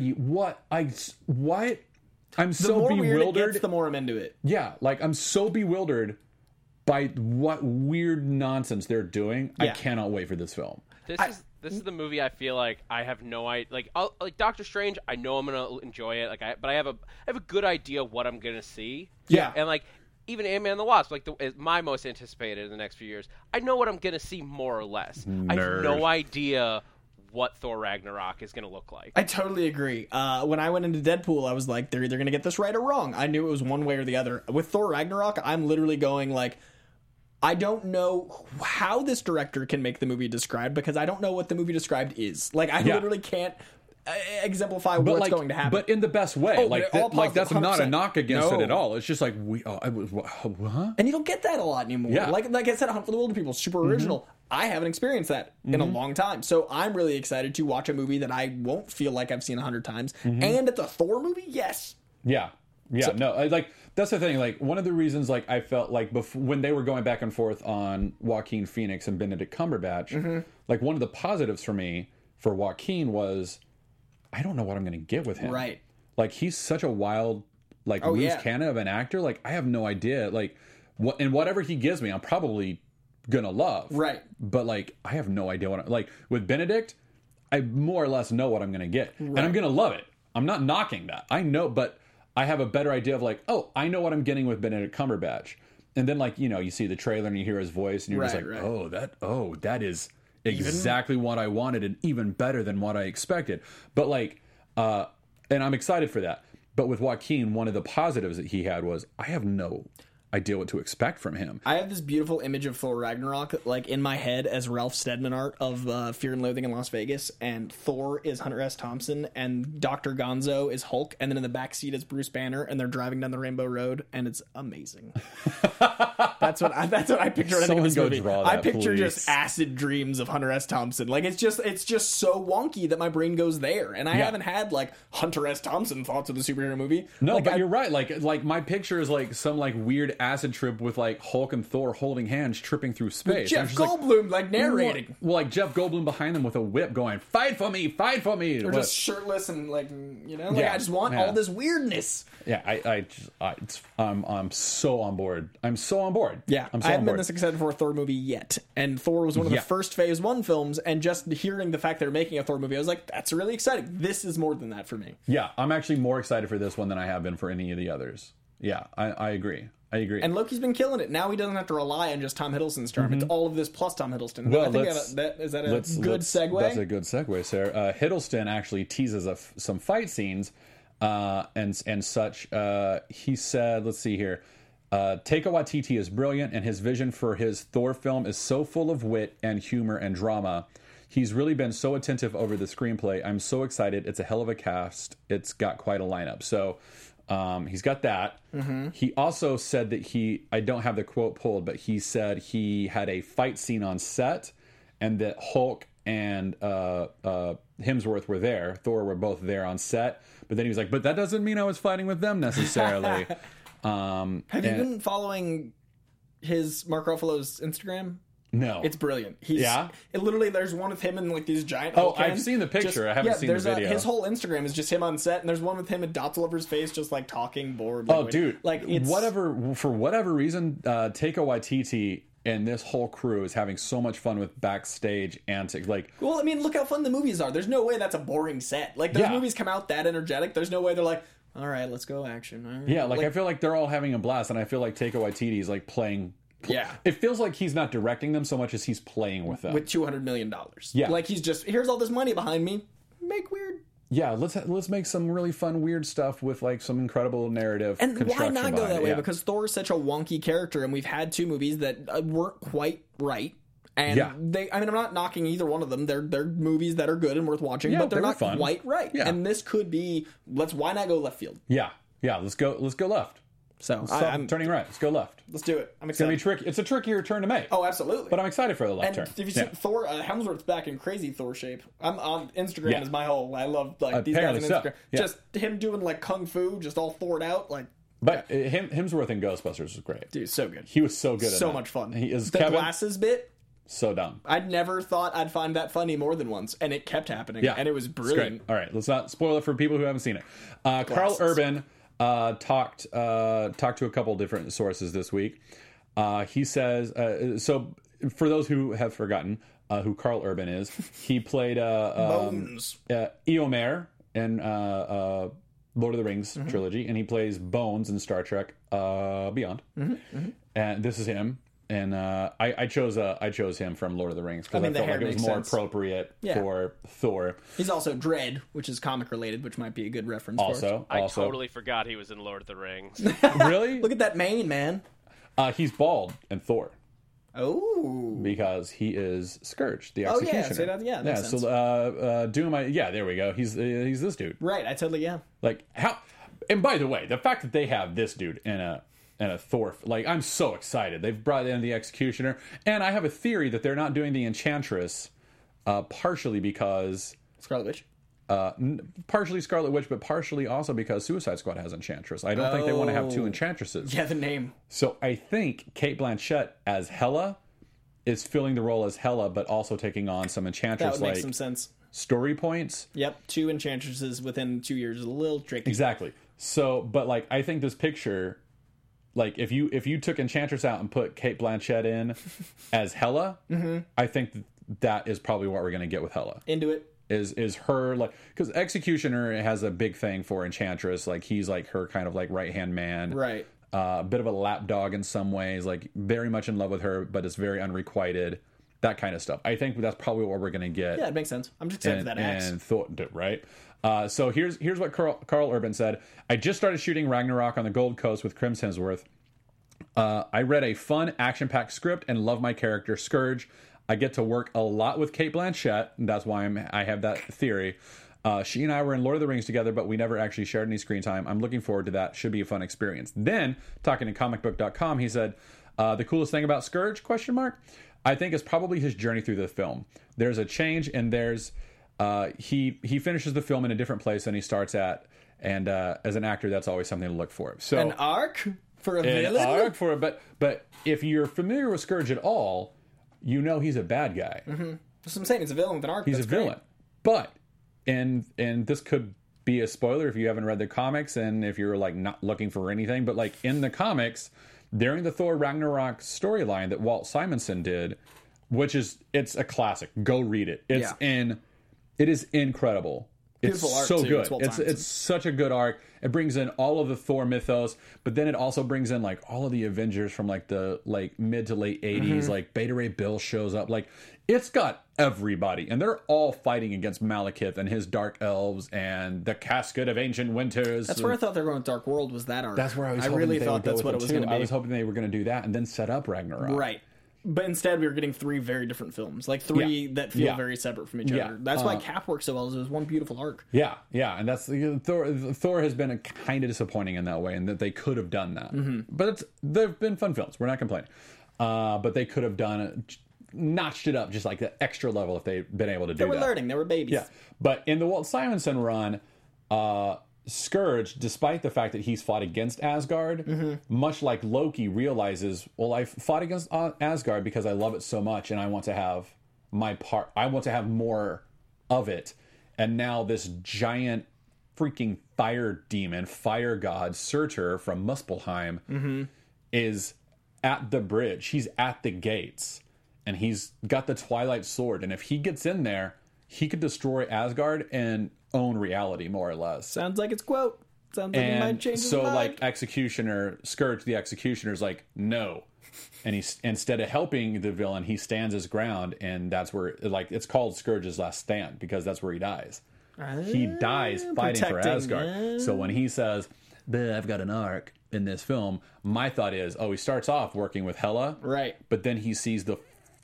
I'm so The more weird it bewildered. gets, the more I'm into it. Yeah, like, I'm so bewildered by what weird nonsense they're doing. I Yeah. cannot wait for this film. This is the movie I feel like I have no idea. Like Doctor Strange, I know I'm gonna enjoy it. But I have a good idea what I'm gonna see. Yeah. And like even Ant-Man and the Wasp, is my most anticipated in the next few years. I know what I'm gonna see more or less. I have no idea what Thor Ragnarok is gonna look like. I totally agree. When I went into Deadpool, I was like, they're either going to get this right or wrong. I knew it was one way or the other. With Thor Ragnarok, I'm literally going like, I don't know how this director can make the movie described because I don't know what the movie described is. Like, I literally can't exemplify what's going to happen. But in the best way. Oh, like, all like that's positive, not a 100%. knock against No. it at all. It's just like, huh? And you don't get that a lot anymore. Yeah. Like I said, Hunt for the Wilder People, super original. I haven't experienced that in a long time. So I'm really excited to watch a movie that I won't feel like I've seen 100 times. And it's a Thor movie? Yes. Yeah. Like, that's the thing. Like, one of the reasons, like, I felt like when they were going back and forth on Joaquin Phoenix and Benedict Cumberbatch, like, one of the positives for me for Joaquin was, I don't know what I'm going to get with him. Right. Like, he's such a wild, like, loose cannon of an actor. Like, I have no idea. Like, and whatever he gives me, I'm probably gonna love. Right. But like, I have no idea what like with Benedict, I more or less know what I'm gonna get. And I'm gonna love it. I'm not knocking that. I know, but I have a better idea of like, oh, I know what I'm getting with Benedict Cumberbatch. And then like, you see the trailer and you hear his voice and you're just like, that is exactly what I wanted and even better than what I expected. But like, and I'm excited for that. But with Joaquin, one of the positives that he had was I have no idea what to expect from him. I have this beautiful image of Thor Ragnarok, like in my head as Ralph Steadman art of Fear and Loathing in Las Vegas, and Thor is Hunter S. Thompson, and Dr. Gonzo is Hulk, and then in the backseat is Bruce Banner, and they're driving down the Rainbow Road, and it's amazing. That's what I picture when I think of this Someone go movie. draw I that, picture please. just acid dreams of Hunter S. Thompson. Like it's just so wonky that my brain goes there, and I haven't had like Hunter S. Thompson thoughts of the superhero movie. No, like, but you're right. Like my picture is like some like weird acid trip with like Hulk and Thor holding hands tripping through space. Jeff Goldblum like narrating. Well, like Jeff Goldblum behind them with a whip going, "Fight for me, fight for me." Or just shirtless and like I just want all this weirdness. Yeah, I'm so on board. I'm so on board. Yeah, I'm so I on haven't been board. this excited for a Thor movie yet, and Thor was one of the first Phase 1 films, and just hearing the fact they're making a Thor movie, I was like, that's really exciting. This is more than that for me. Yeah, I'm actually more excited for this one than I have been for any of the others. Yeah, I agree. And Loki's been killing it. Now he doesn't have to rely on just Tom Hiddleston's charm. It's all of this plus Tom Hiddleston. Well, I think is that a good segue? That's a good segue, Sarah. Hiddleston actually teases some fight scenes and such. He said, let's see here. Taika Waititi is brilliant, and his vision for his Thor film is so full of wit and humor and drama. He's really been so attentive over the screenplay. I'm so excited. It's a hell of a cast. It's got quite a lineup. So he's got that. He also said that I don't have the quote pulled, but he said he had a fight scene on set and that Hulk and Hemsworth were there. Thor were both there on set. But then he was like, but that doesn't mean I was fighting with them necessarily. Have you been following Mark Ruffalo's Instagram? No. It's brilliant. Yeah? It literally, there's one with him in like these giant Oh, Hulk I've hands. seen the picture. I haven't seen the video. His whole Instagram is just him on set, and there's one with him and dots all over his face, just like talking, bored. Oh, dude. Like, it's... For whatever reason, Taika Waititi and this whole crew is having so much fun with backstage antics. Like, well, I mean, look how fun the movies are. There's no way that's a boring set. Like, those movies come out that energetic. There's no way they're like, all right, let's go action. All right. Yeah, like I feel like they're all having a blast, and I feel like Taika Waititi is like playing. Yeah. It feels like he's not directing them so much as he's playing with them. With $200 million. Yeah. Like, he's just, here's all this money behind me. Make weird. Yeah, let's make some really fun, weird stuff with like some incredible narrative. And why not go that way? Yeah. Because Thor is such a wonky character, and we've had 2 movies that weren't quite right. And I'm not knocking either one of them. They're movies that are good and worth watching, but they're not fun. quite right. Yeah. And this could be, why not go left field? Yeah, let's go left. So I'm turning right. Let's go left. Let's do it. I'm It's gonna excited. be tricky. It's a trickier turn to make. Oh, absolutely. But I'm excited for the left And turn. if you see Thor, Hemsworth's back in crazy Thor shape. I'm on Instagram is my whole. I love like these guys on Apparently so. Instagram. Yeah. Just him doing like kung fu, just all Thored out. Like, But Hemsworth in Ghostbusters was great. dude, so good. He was so good. So at that. much fun. He is The Kevin. glasses bit. So dumb. I'd never thought I'd find that funny more than once, and it kept happening. Yeah, And it was It's brilliant. great. All right, let's not spoil it for people who haven't seen it. Carl Glasses. Urban talked to a couple different sources this week. He says so. For those who have forgotten who Carl Urban is, he played Bones. Eomer in Lord of the Rings trilogy, and he plays Bones in Star Trek Beyond. And this is him. And I chose him from Lord of the Rings because I, the felt hair like it was makes more sense. appropriate for Thor. He's also Dredd, which is comic related, which might be a good reference for us. I totally forgot he was in Lord of the Rings. Really? Look at that mane, man. He's bald in Thor Oh. because he is Scourge, the Oh, yeah, executioner. so that- yeah, makes sense. So Doom. There we go. He's this dude. Right, I totally, yeah. Like how? And by the way, the fact that they have this dude in a Thor, like I'm so excited. They've brought in the Executioner, and I have a theory that they're not doing the Enchantress, partially because Scarlet Witch. partially Scarlet Witch, but partially also because Suicide Squad has Enchantress. I don't think they want to have 2 Enchantresses. Yeah, the name. So I think Cate Blanchett as Hela is filling the role as Hela, but also taking on some That Enchantress would make like some sense. story points. Yep, 2 enchantresses within 2 years is a little tricky. Exactly. So, but like I think this picture, like if you took Enchantress out and put Cate Blanchett in as Hela, I think that is probably what we're going to get with Hela. Into it. Is her like, because Executioner has a big thing for Enchantress, like he's like her kind of like right hand man, Right. A bit of a lapdog in some ways, like very much in love with her, but it's very unrequited, that kind of stuff. I think that's probably what we're gonna get. Yeah, it makes sense. I'm just excited for that axe. And thought, right? So here's what Carl Urban said. I just started shooting Ragnarok on the Gold Coast with Chris Hemsworth. I read a fun, action-packed script and love my character, Scourge. I get to work a lot with Cate Blanchett, and that's why I have that theory. She and I were in Lord of the Rings together, but we never actually shared any screen time. I'm looking forward to that. Should be a fun experience. Then, talking to comicbook.com, he said, the coolest thing about Scourge, ? I think is probably his journey through the film. There's a change, and there's... he finishes the film in a different place than he starts at, and as an actor, that's always something to look for. So An arc for a an villain? arc for it, but if you're familiar with Scourge at all, you know he's a bad guy. That's what I'm saying. It's a villain with an arc. He's That's a villain. But and this could be a spoiler if you haven't read the comics and if you're like not looking for anything, but like in the comics, during the Thor Ragnarok storyline that Walt Simonson did, which is it's a classic. Go read it. It is incredible. It's Beautiful arc, so too. good. It's well timed. It's such a good arc. It brings in all of the Thor mythos, but then it also brings in like all of the Avengers from like the mid to late 80s. Mm-hmm. Like Beta Ray Bill shows up. Like it's got everybody, and they're all fighting against Malekith and his dark elves and the Casket of Ancient Winters. That's where I thought they were going with Dark World, was that arc. That's where I was. I hoping really they thought would go that's with what it was too. going to be. I was hoping they were going to do that and then set up Ragnarok. Right. But instead, we were getting 3 very different films, like 3 that feel very separate from each Yeah. other. That's why Cap works so well. Is it was one beautiful arc. Yeah, and that's Thor has been kind of disappointing in that way, and that they could have done that. Mm-hmm. But they've been fun films. We're not complaining. But they could have done it, notched it up just like the extra level if they'd been able to do They were that. learning. They were babies. Yeah, but in the Walt Simonson run, Scourge, despite the fact that he's fought against Asgard, Mm-hmm. much like Loki, realizes, well, I fought against Asgard because I love it so much, and I want to have my part. I want to have more of it. And now this giant freaking fire demon, fire god, Surtur from Muspelheim, is at the bridge. He's at the gates, and he's got the Twilight Sword. And if he gets in there, he could destroy Asgard and own reality, more or less. Sounds like it's quote. Sounds like he might And change his so, mind. like, Scourge, the Executioner's like, no. And he's, instead of helping the villain, he stands his ground, and that's where, like, it's called Scourge's Last Stand, because that's where he dies. He dies fighting for protecting, Asgard. So when he says, I've got an arc in this film, my thought is, he starts off working with Hela. Right. But then he sees the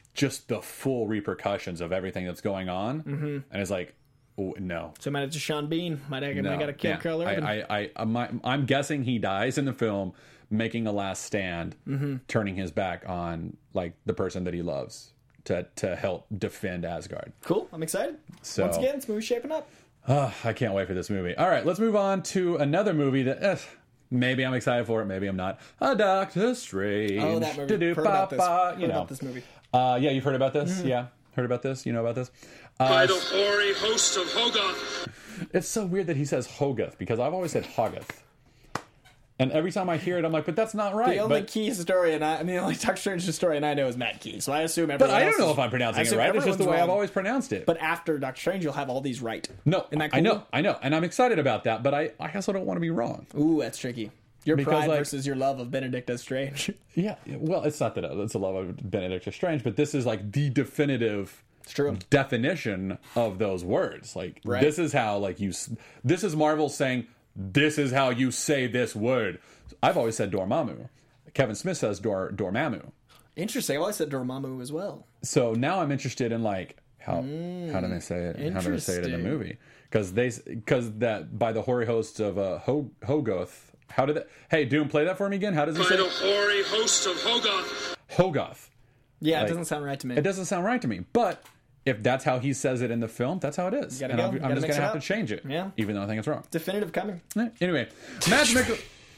full repercussions of everything that's going on, and is like, oh, no. So might have to Sean Bean. Might have got to kill Yeah. Carl Urban. I'm guessing he dies in the film, making a last stand, turning his back on like the person that he loves to help defend Asgard. Cool. I'm excited. So- Once again, this movie's shaping up. I can't wait for this movie. All right, let's move on to another movie that maybe I'm excited for it, maybe I'm not. Doctor Strange. Oh, that movie. Do-do, Heard about this. ba-ba, Heard about this movie. Yeah, you've heard about this? Yeah, heard about this? You know about this? By the hoary host of Hogoth. It's so weird that he says Hogoth, because I've always said Hoggoth. And every time I hear it, I'm like, but that's not right. The only But Key historian, the only Doctor Strange historian I know is Matt Key. So I assume everyone I else don't know is- if I'm pronouncing I it assume right. It's just the everyone's way I've wrong. always pronounced it. But after Doctor Strange, you'll have all these right. No, Isn't that cool? I know. And I'm excited about that, but I also don't want to be wrong. Ooh, that's tricky. Your Because, pride like- versus your love of Benedict as Strange. Yeah, well, it's not that it's a love of Benedict Strange, but this is like the definitive true. definition of those words. Like, Right. this is how, like, this is Marvel saying, this is how you say this word. I've always said Dormammu. Kevin Smith says Dormammu. Interesting. I always said Dormammu as well. So now I'm interested in, like, how do they say it? How do they say it in the Interesting. movie? Because that by the hoary hosts of Hogoth. How did that? Hey, Doom, play that for me again. How does he By say the it? hoary host of Hogoth. Hogoth. Yeah, Like, it doesn't sound right to me. It doesn't sound right to me. But if that's how he says it in the film, that's how it is. gotta And go. I'm You just gotta going mix to it have to up. change it. Yeah. Even though I think it's wrong. Definitive coming. Anyway, Matt Mikkelsen.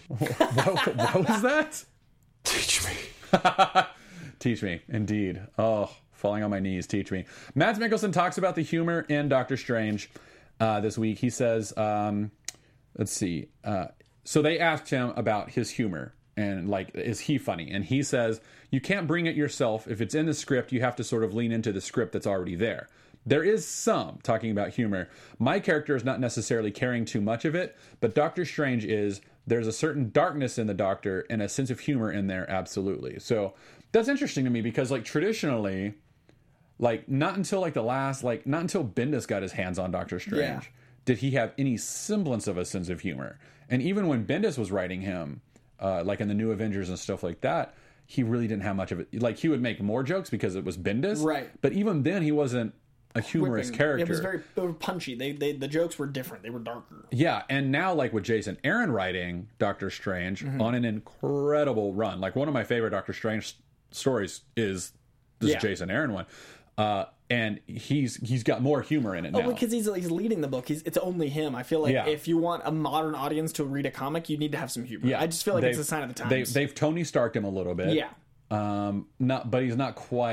what was that? Teach me. Teach me, indeed. Oh, falling on my knees, teach me. Mads Mikkelsen talks about the humor in Doctor Strange this week. He says, let's see. So they asked him about his humor and, like, is he funny? And he says, you can't bring it yourself. If it's in the script, you have to sort of lean into the script that's already there. There is some, talking about humor. My character is not necessarily carrying too much of it, but Doctor Strange is. There's a certain darkness in the Doctor and a sense of humor in there, absolutely. So that's interesting to me because, like, traditionally, like, not until Bendis got his hands on Doctor Strange did he have any semblance of a sense of humor. And even when Bendis was writing him, like in the New Avengers and stuff like that, he really didn't have much of it. Like, he would make more jokes because it was Bendis. Right. But even then, he wasn't a humorous character. It was they were punchy. The jokes were different. They were darker. Yeah, and now, like, with Jason Aaron writing Doctor Strange Mm-hmm. on an incredible run. Like, one of my favorite Doctor Strange stories is this Jason Aaron one. And he's got more humor in it now. Oh, because he's leading the book. It's only him. I feel like if you want a modern audience to read a comic, you need to have some humor. Yeah, I just feel like it's a sign of the times. They've Tony Starked him a little bit. Yeah. But he's not quite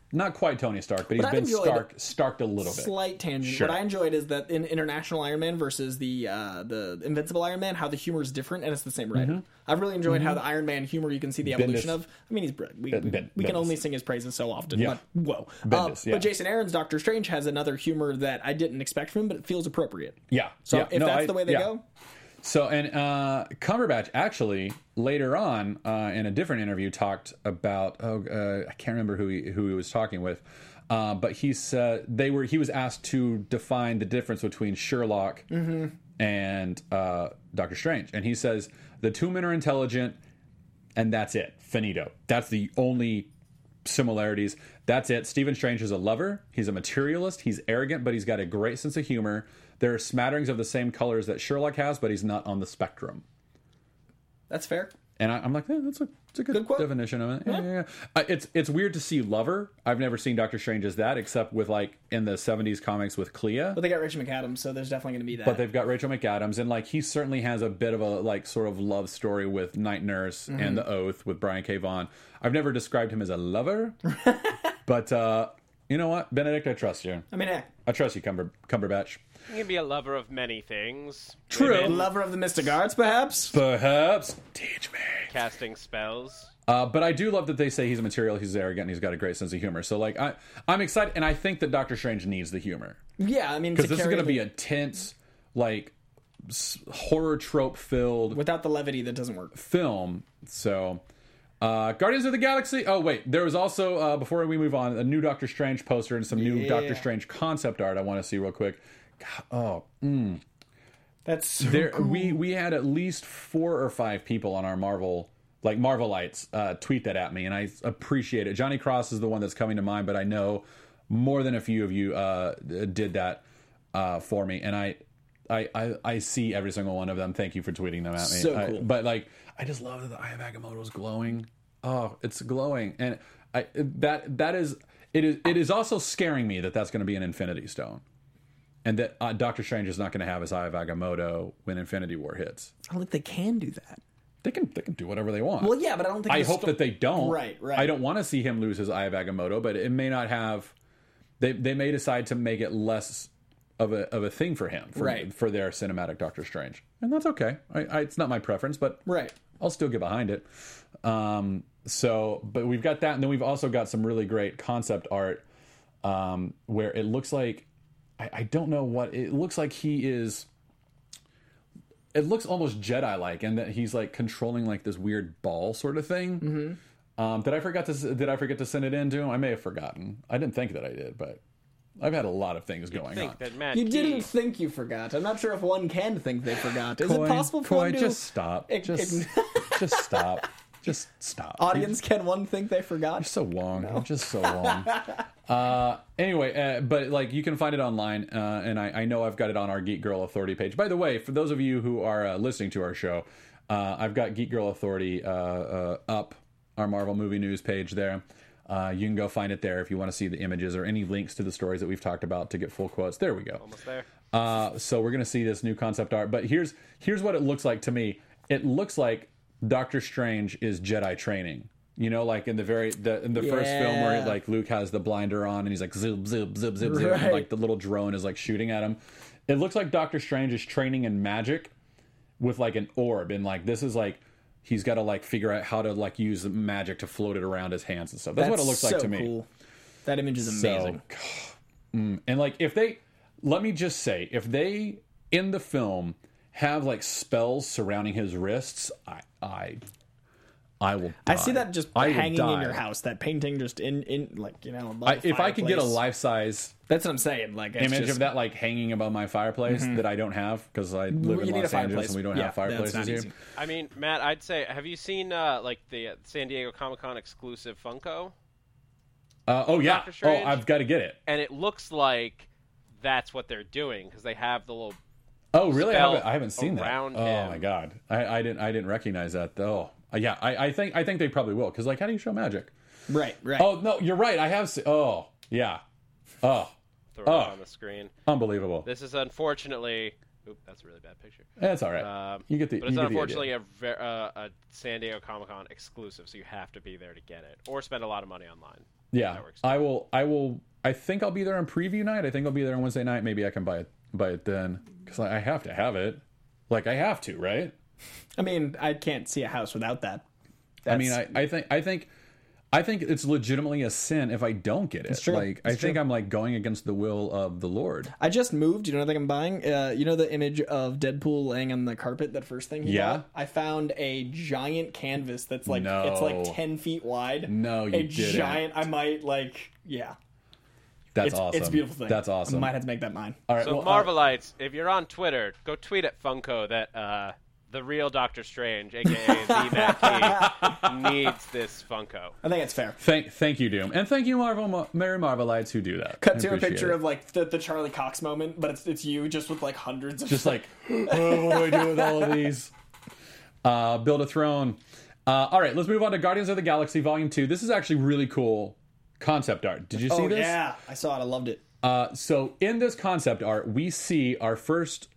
not quite Tony Stark, but he's I been enjoyed Starked a little bit. Slight tangent. Sure. What I enjoyed is that in International Iron Man versus the Invincible Iron Man, how the humor is different and it's the same writer. I've really enjoyed how the Iron Man humor you can see the evolution Bendis. of. I mean, he's brilliant. We can Bendis. only sing his praises so often. Yeah. But whoa. Bendis, yeah. But Jason Aaron's Doctor Strange has another humor that I didn't expect from him, but it feels appropriate. Yeah. So yeah. if that's the way they go. So, and Cumberbatch actually later on in a different interview talked about I can't remember who he was talking with, but he said he was asked to define the difference between Sherlock and Doctor Strange, and he says the two men are intelligent, and that's it, finito. That's the only similarities. That's it. Stephen Strange is a lover. He's a materialist. He's arrogant, but he's got a great sense of humor. There are smatterings of the same colors that Sherlock has, but he's not on the spectrum. That's fair. And I'm like, that's a good quote. definition of it. Yeah. It's weird to see lover. I've never seen Doctor Strange as that, except with like in the 70s comics with Clea. But they got Rachel McAdams, so there's definitely going to be that. But they've got Rachel McAdams, and like he certainly has a bit of a like sort of love story with Night Nurse and The Oath with Brian K. Vaughan. I've never described him as a lover, but you know what, Benedict, I trust you. I mean, I trust you, Cumberbatch. You can be a lover of many things. True. Women, lover of the Mystic Arts, perhaps? Perhaps teach me. casting spells. But I do love that they say he's a material, he's arrogant, and he's got a great sense of humor. So like I'm excited, and I think that Doctor Strange needs the humor Yeah, I mean, because this is going to be a tense, like horror trope filled without the levity that doesn't work. film. So Guardians of the Galaxy. Oh wait, there was also before we move on, a new Doctor Strange poster and some new Doctor Strange concept art I want to see real quick. That's so There, cool. we had at least 4 or 5 people on our Marvelites tweet that at me, and I appreciate it. Johnny Cross is the one that's coming to mind, but I know more than a few of you did that for me, and I see every single one of them. Thank you for tweeting them at me. So cool. But like, I just love that the Eye of Agamotto is glowing. Oh, it's glowing, and it is also scaring me that that's going to be an Infinity Stone. And that Doctor Strange is not going to have his Eye of Agamotto when Infinity War hits. I don't think they can do that. They can do whatever they want. Well, yeah, but I don't think. I hope that they don't. Right. I don't want to see him lose his Eye of Agamotto, but it may not have. They may decide to make it less of a thing for him for their cinematic Doctor Strange, and that's okay. It's not my preference, but Right. I'll still get behind it. But we've got that, and then we've also got some really great concept art where it looks like. I don't know what it looks like. He is. It looks almost Jedi-like, and that he's like controlling like this weird ball sort of thing. Mm-hmm. Did I forget to send it in to him? I may have forgotten. I didn't think that I did, but I've had a lot of things going on. That Matt You Key- didn't think you forgot. I'm not sure if one can think they forgot. Is Coy, it possible for Coy, one to... just stop. Just stop. Just stop. Audience, can one think they forgot? You're so long. You're just so long. Anyway, but like you can find it online, and I know I've got it on our Geek Girl Authority page. By the way, for those of you who are listening to our show, I've got Geek Girl Authority up our Marvel movie news page there. You can go find it there if you want to see the images or any links to the stories that we've talked about to get full quotes. There we go. Almost there. So we're going to see this new concept art, but here's what it looks like to me. It looks like Doctor Strange is Jedi training. You know, like in the first film where like Luke has the blinder on and he's like zip zip zip zip zip, and like the little drone is like shooting at him. It looks like Doctor Strange is training in magic with like an orb, and like this is like he's got to like figure out how to like use magic to float it around his hands and stuff. That's what it looks like to me. Cool. That image is amazing. And like if they, let me just say, if they in the film have like spells surrounding his wrists, I will die. I see that just I will hanging in die. your house. That painting just in like, you know, If I could get a life-size That's what I'm saying. Like it's image just, of that like hanging above my fireplace that I don't have because I live in You need a Los Angeles fireplace. and we don't Yeah, have fireplaces that's not here. easy. I mean, Matt, I'd say, have you seen like the San Diego Comic-Con exclusive Funko? Oh yeah. Doctor Strange? Oh, I've got to get it. And it looks like that's what they're doing because they have the little. Oh really? spell I haven't seen that. around Oh him. my god. I didn't recognize that though. Yeah, I think they probably will because like how do you show magic? Right. Oh no, you're right. I have. Oh yeah. Oh, Throw it on the screen. unbelievable. This is unfortunately. Oop, that's a really bad picture. That's all right. You get the. But it's you get the unfortunately idea. a San Diego Comic-Con exclusive, so you have to be there to get it, or spend a lot of money online. Yeah, That works. I think I'll be there on preview night. I think I'll be there on Wednesday night. Maybe I can buy it then, because I have to have it. Like, I have to, right? I mean, I can't see a house without that. I mean, I think it's legitimately a sin if I don't get it. It's true. Like, I think I'm like going against the will of the Lord. I just moved. You know what I think I'm buying? You know the image of Deadpool laying on the carpet, that first thing he Yeah. bought? I found a giant canvas that's like, No. it's like 10 feet wide. No, you didn't. Giant, I might like, yeah. That's It's, awesome. it's a beautiful thing. That's awesome. I might have to make that mine. All right, So well, Marvelites, if you're on Twitter, go tweet at Funko that the real Doctor Strange, aka the Matt needs this Funko. I think it's fair. thank you, Doom, and thank you, Mary Marvelites, who do that. Cut I to a appreciate picture it. of like the Charlie Cox moment, but it's you just with like hundreds of Just like, oh, what do I do with all of these? Build a throne. All right, let's move on to Guardians of the Galaxy Volume 2. This is actually really cool concept art. Did you see this? Yeah, I saw it. I loved it. So in this concept art, we see our first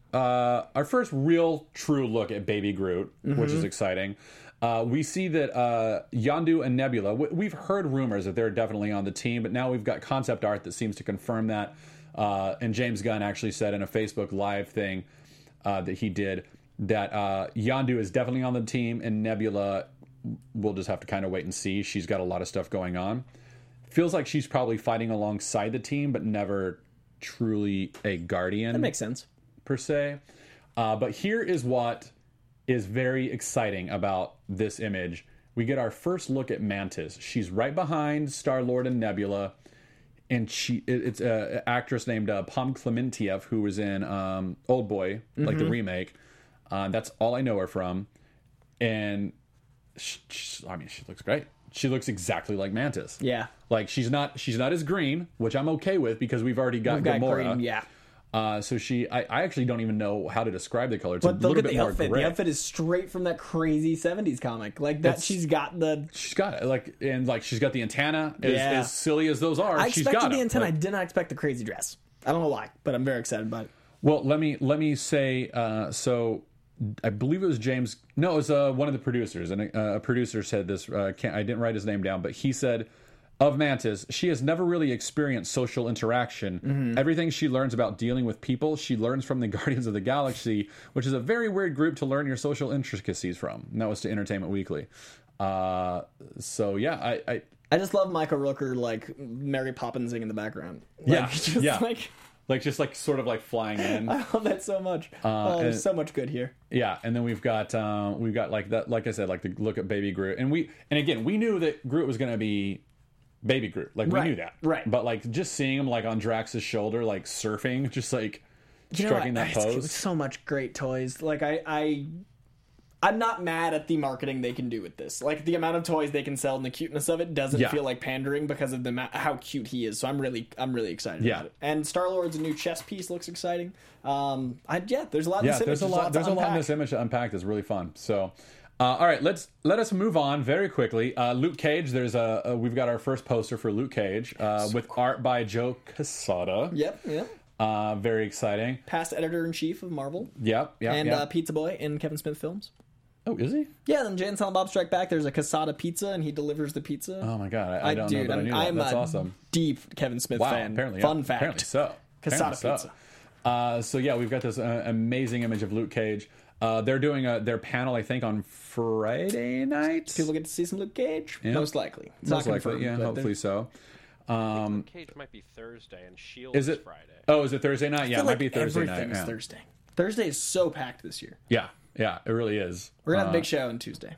real true look at Baby Groot, which is exciting. We see that Yondu and Nebula, we've heard rumors that they're definitely on the team, but now we've got concept art that seems to confirm that. And James Gunn actually said in a Facebook Live thing that he did that Yondu is definitely on the team, and Nebula, we'll just have to kind of wait and see. She's got a lot of stuff going on. Feels like she's probably fighting alongside the team, but never truly a Guardian. That makes sense. Per se. But here is what is very exciting about this image. We get our first look at Mantis. She's right behind Star-Lord and Nebula, and it's an actress named Pom Klementieff, who was in Old Boy, like the remake. That's all I know her from. And she looks great. She looks exactly like Mantis. Yeah. Like, she's not as green, which I'm okay with because we've already got Gamora. green, yeah. So I actually don't even know how to describe the color. It's But a look little at bit the more outfit. gray. The outfit is straight from that crazy 70s comic. Like that, she's got it. Like she's got the antenna. Yeah. As silly as those are, I she's expected got the it. antenna. Like, I did not expect the crazy dress. I don't know why, but I'm very excited about it. well, let me say. So I believe it was James. No, it was one of the producers, and a producer said this. I didn't write his name down, but he said, of Mantis, she has never really experienced social interaction. Mm-hmm. Everything she learns about dealing with people, she learns from the Guardians of the Galaxy, which is a very weird group to learn your social intricacies from. And that was to Entertainment Weekly. So yeah, I just love Michael Rooker, like Mary Poppinsing in the background. Like, Yeah, just yeah. like just sort of like flying in. I love that so much. There's so much good here. Yeah, and then we've got like that, like I said, like the look at Baby Groot, and again we knew that Groot was going to be Baby Groot, like we Right, knew that, right. But like just seeing him like on Drax's shoulder, like surfing, just like You know, striking that it's pose. so much great toys. Like I'm not mad at the marketing they can do with this. Like the amount of toys they can sell and the cuteness of it doesn't Yeah. feel like pandering because of how cute he is. So I'm really excited Yeah. about it. And Star-Lord's new chess piece looks exciting. There's a lot in this image. There's a lot to in unpack. this image to unpack that's really fun. So all right, let us move on very quickly. Luke Cage, there's we've got our first poster for Luke Cage with art by Joe Quesada. Yep. Very exciting. Past editor-in-chief of Marvel. Yep. And Pizza Boy in Kevin Smith films. Oh, is he? Yeah, then Jay and Silent Bob Strike Back. There's a Casada pizza, and he delivers the pizza. Oh my god, I don't know that I knew that. I'm That's a awesome. deep Kevin Smith Wow, fan. apparently, Fun yeah. fact. Apparently so. Casada Apparently pizza. So yeah, we've got this amazing image of Luke Cage. They're doing their panel, I think, on Friday night. People get to see some Luke Cage. Yeah. Most likely. It's Most not likely, confirmed, yeah, but hopefully so. Cage might be Thursday and Shield Is it Friday. Oh, is it Thursday night? Yeah, I it feel might like be Thursday night. everything's Yeah. Thursday. Thursday is so packed this year. Yeah, it really is. We're gonna have a big show on Tuesday.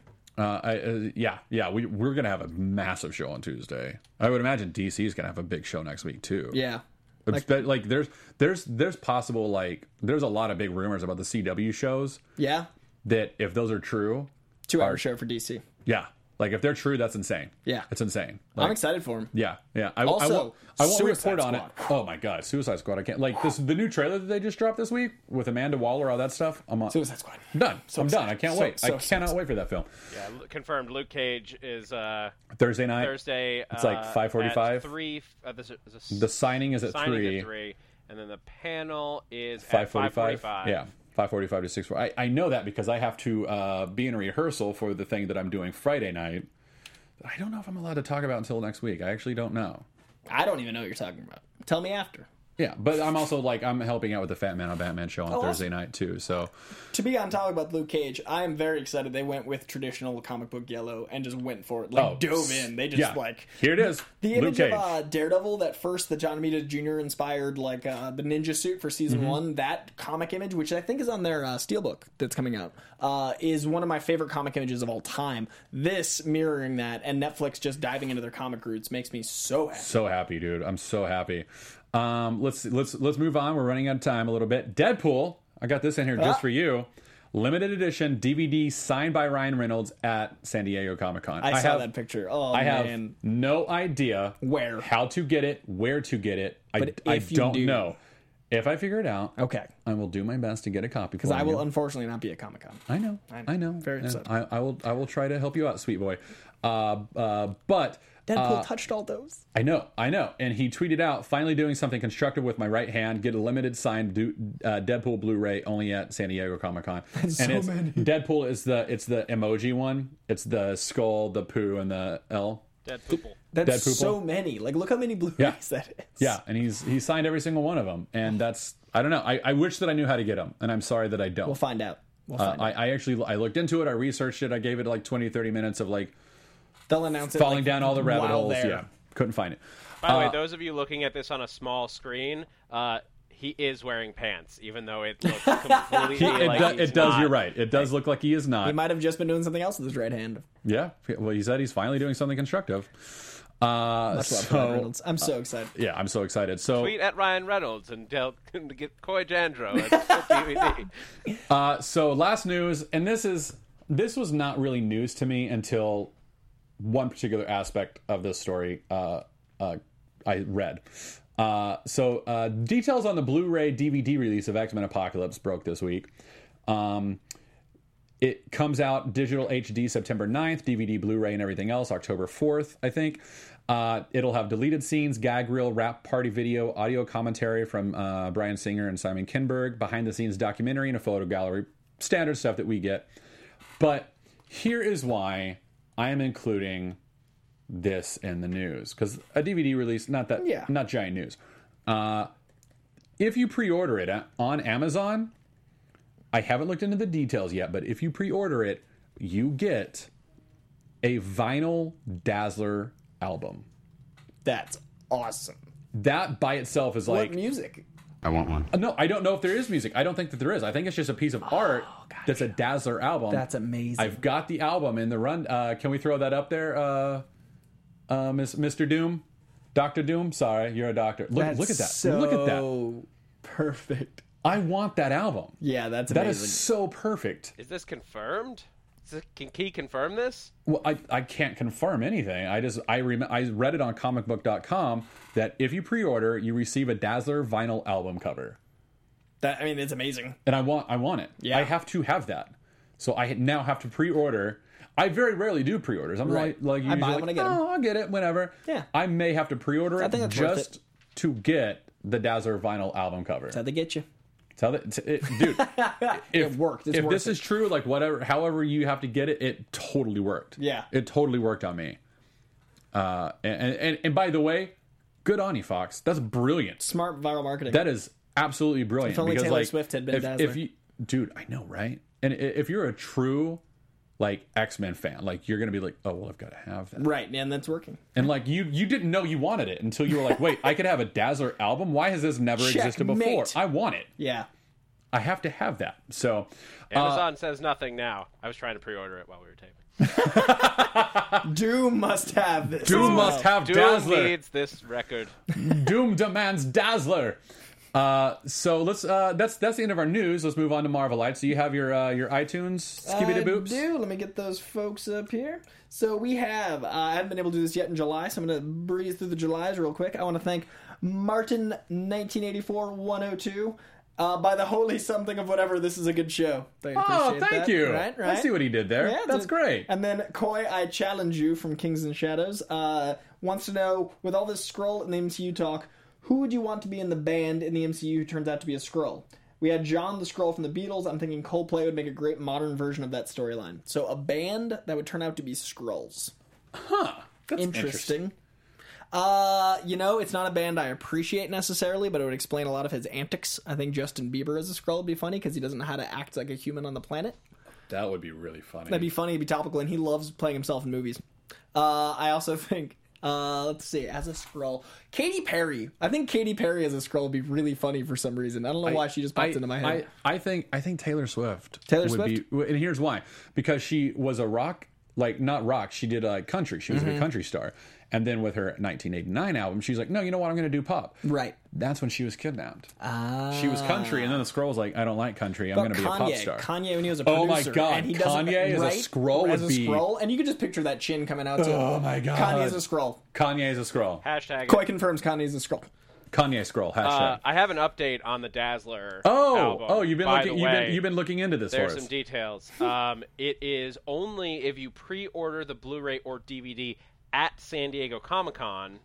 We're gonna have a massive show on Tuesday. I would imagine DC is gonna have a big show next week too. Yeah. Like there's possible, like there's a lot of big rumors about the CW shows Yeah. that if those are true, 2-hour show for DC. yeah, like if they're true, that's insane. Yeah. it's insane. I'm Like, excited for him. yeah. I Also, won't Suicide report on Squad. it. Oh my god, Suicide Squad! I can't like the new trailer that they just dropped this week with Amanda Waller, all that stuff. I'm on. Suicide Squad. I'm done. I'm done. I excited. can't So- wait. so I cannot wait for that film. Yeah, confirmed. Luke Cage is Thursday night. Thursday. It's like 5:45? At 3. The signing is at signing 3. at 3, and then the panel is at 5:45. 5:45. Yeah, 5:45 to 6:45. I know that because I have to be in rehearsal for the thing that I'm doing Friday night. I don't know if I'm allowed to talk about until next week. I actually don't know. I don't even know what you're talking about. Tell me after. Yeah, but I'm also like I'm helping out with the Fat Man on Batman show on Thursday awesome. night too. So To be on topic about Luke Cage, I am very excited they went with traditional comic book yellow and just went for it. Like, dove in. They just, yeah, like... here it is. The Luke image Cage. of Daredevil, that first, the John Romita Jr. inspired, like, the ninja suit for season 1, that comic image, which I think is on their Steelbook that's coming out, is one of my favorite comic images of all time. This mirroring that, and Netflix just diving into their comic roots makes me so happy. So happy, dude. I'm so happy. Let's move on. We're running out of time a little bit. Deadpool. I got this in here just for you. Limited edition DVD signed by Ryan Reynolds at San Diego Comic-Con. I saw that picture. Oh, I man. have no idea Where. how to get it, where to get it. But I if you don't do- know. If I figure it out, Okay. I will do my best to get a copy. Because I will unfortunately not be at Comic-Con. I know. Very And upset. I will try to help you out, sweet boy. But Deadpool touched all those. I know. And he tweeted out, finally doing something constructive with my right hand. Get a limited signed Deadpool Blu-ray only at San Diego Comic-Con. And so many. Deadpool is the emoji one. It's the skull, the poo, and the L. Deadpool. That's Deadpool. so many. Like, look how many Blu-rays Yeah. that is. Yeah, and he signed every single one of them. And that's, I don't know. I wish that I knew how to get them. And I'm sorry that I don't. We'll find out. I looked into it. I researched it. I gave it like 20, 30 minutes of like They'll announce it falling like, down all the rabbit while holes. there. Yeah, couldn't find it. By the way, those of you looking at this on a small screen, he is wearing pants, even though it looks completely like he's It does. not. You're right. It does look like he is not. He might have just been doing something else with his right hand. Yeah. Well, he said he's finally doing something constructive. Much love for Ryan Reynolds. I'm so excited. Yeah, I'm so excited. So, Tweet at Ryan Reynolds and get Coy Jandro at DVD. so last news, and this was not really news to me until one particular aspect of this story I read. Details on the Blu-ray DVD release of X-Men Apocalypse broke this week. It comes out digital HD September 9th, DVD, Blu-ray, and everything else October 4th, I think. It'll have deleted scenes, gag reel, rap party video, audio commentary from Bryan Singer and Simon Kinberg, behind-the-scenes documentary, and a photo gallery. Standard stuff that we get. But here is why I am including this in the news. Because a DVD release, not giant news. If you pre-order it on Amazon, I haven't looked into the details yet, but if you pre-order it, you get a vinyl Dazzler album. That's awesome. That by itself is like... What music? I want one. No, I don't know if there is music. I don't think that there is. I think it's just a piece of art that's a Dazzler album. That's amazing. I've got the album in the run. Can we throw that up there, Mr. Doom? Dr. Doom? Sorry, you're a doctor. Look at that. So Look at that. Perfect. I want that album. Yeah, that's That amazing. is so perfect. Is this confirmed? Can he confirm this? Well, I can't confirm anything. I read it on comicbook.com that if you pre-order, you receive a Dazzler vinyl album cover. It's amazing. And I want it. Yeah. I have to have that. So I now have to pre-order. I very rarely do pre-orders. I'm Right. like I buy usually them when I get 'em. I'll get it whenever. Yeah. I may have to pre-order it I think that's worth just to get the Dazzler vinyl album cover. That's how they get you. Dude, It worked. It's if worth this it. is true, like however you have to get it, it totally worked. Yeah. It totally worked on me. And by the way, good on you, Fox. That's brilliant. Smart viral marketing. That is absolutely brilliant. If only because, Taylor like, Swift had been if Dazzler. you, dude, I know, right? And if you're a true like X-Men fan, like you're gonna be like, oh well, I've got to have that. Right, and that's working. And like you didn't know you wanted it until you were like, wait, I could have a Dazzler album. Why has this never existed before? Checkmate. I want it. Yeah. I have to have that. So Amazon says nothing now. I was trying to pre-order it while we were taping. Doom must have this. Doom as well. must have Doom Dazzler. needs this record. Doom demands Dazzler. So let's that's the end of our news. Let's move on to Marvelites. So you have your iTunes skibidi I boops. do. Let me get those folks up here. So we have, I haven't been able to do this yet in July, so I'm going to breeze through the Julys real quick. I want to thank Martin1984-102. By the holy something of whatever, this is a good show. I Oh, appreciate thank that. you. Right. I see what he did there. Yeah, That's great. And then Koi, I challenge you from Kings and Shadows, wants to know, with all this Skrull in the MCU talk, who would you want to be in the band in the MCU who turns out to be a Skrull? We had John the Skrull from the Beatles. I'm thinking Coldplay would make a great modern version of that storyline. So a band that would turn out to be Skrulls. That's Interesting. It's not a band I appreciate necessarily, but it would explain a lot of his antics. I think Justin Bieber as a Skrull would be funny because he doesn't know how to act like a human on the planet. That would be really funny. That'd be funny, it'd be topical, and he loves playing himself in movies. I also think, let's see, as a Skrull, Katy Perry. I think Katy Perry as a Skrull would be really funny for some reason. I don't know why she just popped into my head. I think Taylor Swift. Taylor would Swift? be, and here's why: because she was a rock, like not rock. She did country. She was a country star, and then with her 1989 album, she's like, no, you know what? I'm going to do pop. Right. That's when she was kidnapped. She was country, and then the Skrull was like, I don't like country. I'm going to be a pop star. Kanye, when he was a producer. Oh my God, and he doesn't- Kanye as a Skrull as would a be- Skrull, and you could just picture that chin coming out. Oh my God. Kanye as a Skrull. Kanye is a Skrull. Hashtag. Koi confirms Kanye is a Skrull. Kanye Skrull. Hashtag. I have an update on the Dazzler. Oh, album. you've been By looking. the way, You've been looking into this for There's us. some details. It is only if you pre-order the Blu-ray or DVD at San Diego Comic-Con.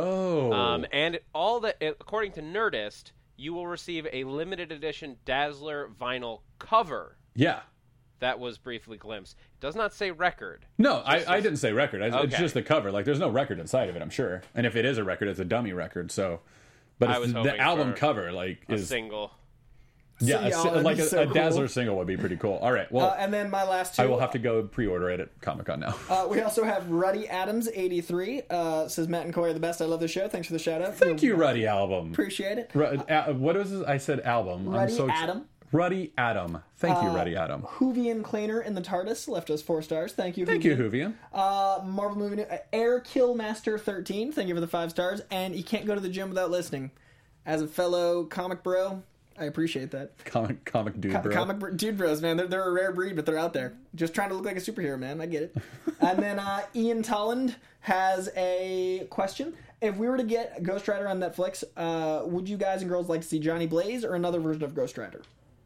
Oh. And according to Nerdist, you will receive a limited edition Dazzler vinyl cover Yeah. that was briefly glimpsed. It does not say record. No, I didn't say record. It's Okay. just the cover. Like, there's no record inside of it, I'm sure. And if it is a record, it's a dummy record. So, but I it's was the hoping album for cover, like, A is single. yeah, that'd like be so a cool. Dazzler single would be pretty cool. All right, well, And then my last two. I will have to go pre-order it at Comic-Con now. We also have Ruddy Adams 83 says Matt and Koi are the best. I love the show. Thanks for the shout out. Thank you, Ruddy Album. Appreciate it. What was this? I said album. Ruddy I'm so Adam. Ruddy Adam. Thank you, Ruddy Adam. Hoovian Cleaner in the TARDIS left us 4 stars. Thank you. Thank you, Hoovian. Marvel movie Air Kill Master 13. Thank you for the 5 stars. And you can't go to the gym without listening. As a fellow comic bro, I appreciate that. Comic dude, bro. Dude bros, man. They're a rare breed, but they're out there. Just trying to look like a superhero, man. I get it. And then Ian Tolland has a question. If we were to get Ghost Rider on Netflix, would you guys and girls like to see Johnny Blaze or another version of Ghost Rider?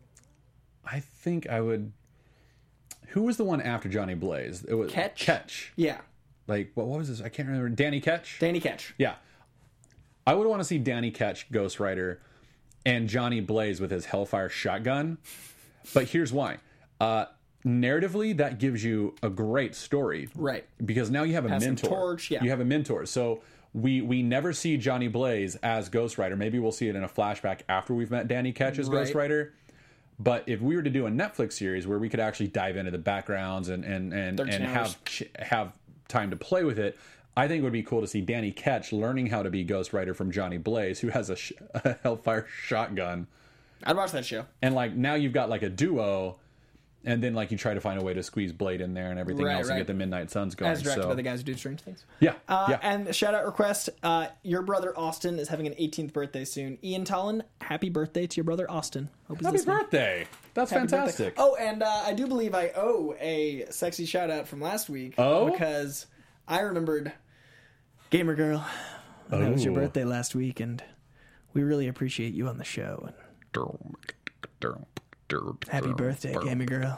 I think I would. Who was the one after Johnny Blaze? It was Ketch. Yeah. Like, what was this? I can't remember. Danny Ketch? Danny Ketch. Yeah. I would want to see Danny Ketch, Ghost Rider, and Johnny Blaze with his Hellfire shotgun. But here's why. Narratively, that gives you a great story. Right. Because now you have a Has some mentor. torch, yeah. You have a mentor. So we never see Johnny Blaze as Ghost Rider. Maybe we'll see it in a flashback after we've met Danny Ketch as Ghost Right. Rider. But if we were to do a Netflix series where we could actually dive into the backgrounds and 13 hours. have time to play with it, I think it would be cool to see Danny Ketch learning how to be Ghost Rider from Johnny Blaze, who has a Hellfire shotgun. I'd watch that show. And like now you've got like a duo, and then like you try to find a way to squeeze Blade in there and everything Right, else and right. get the Midnight Suns going. As directed so by the guys who do Strange Things. yeah, yeah. And a shout out request, your brother Austin is having an 18th birthday soon. Ian Tolland, happy birthday to your brother Austin. Hope he's Happy listening. birthday! That's Happy fantastic. birthday. Oh, and I do believe I owe a sexy shout out from last week. Oh? Because I remembered Gamer Girl. That was your Oh. birthday last week, and we really appreciate you on the show. Happy birthday, Gamer Girl.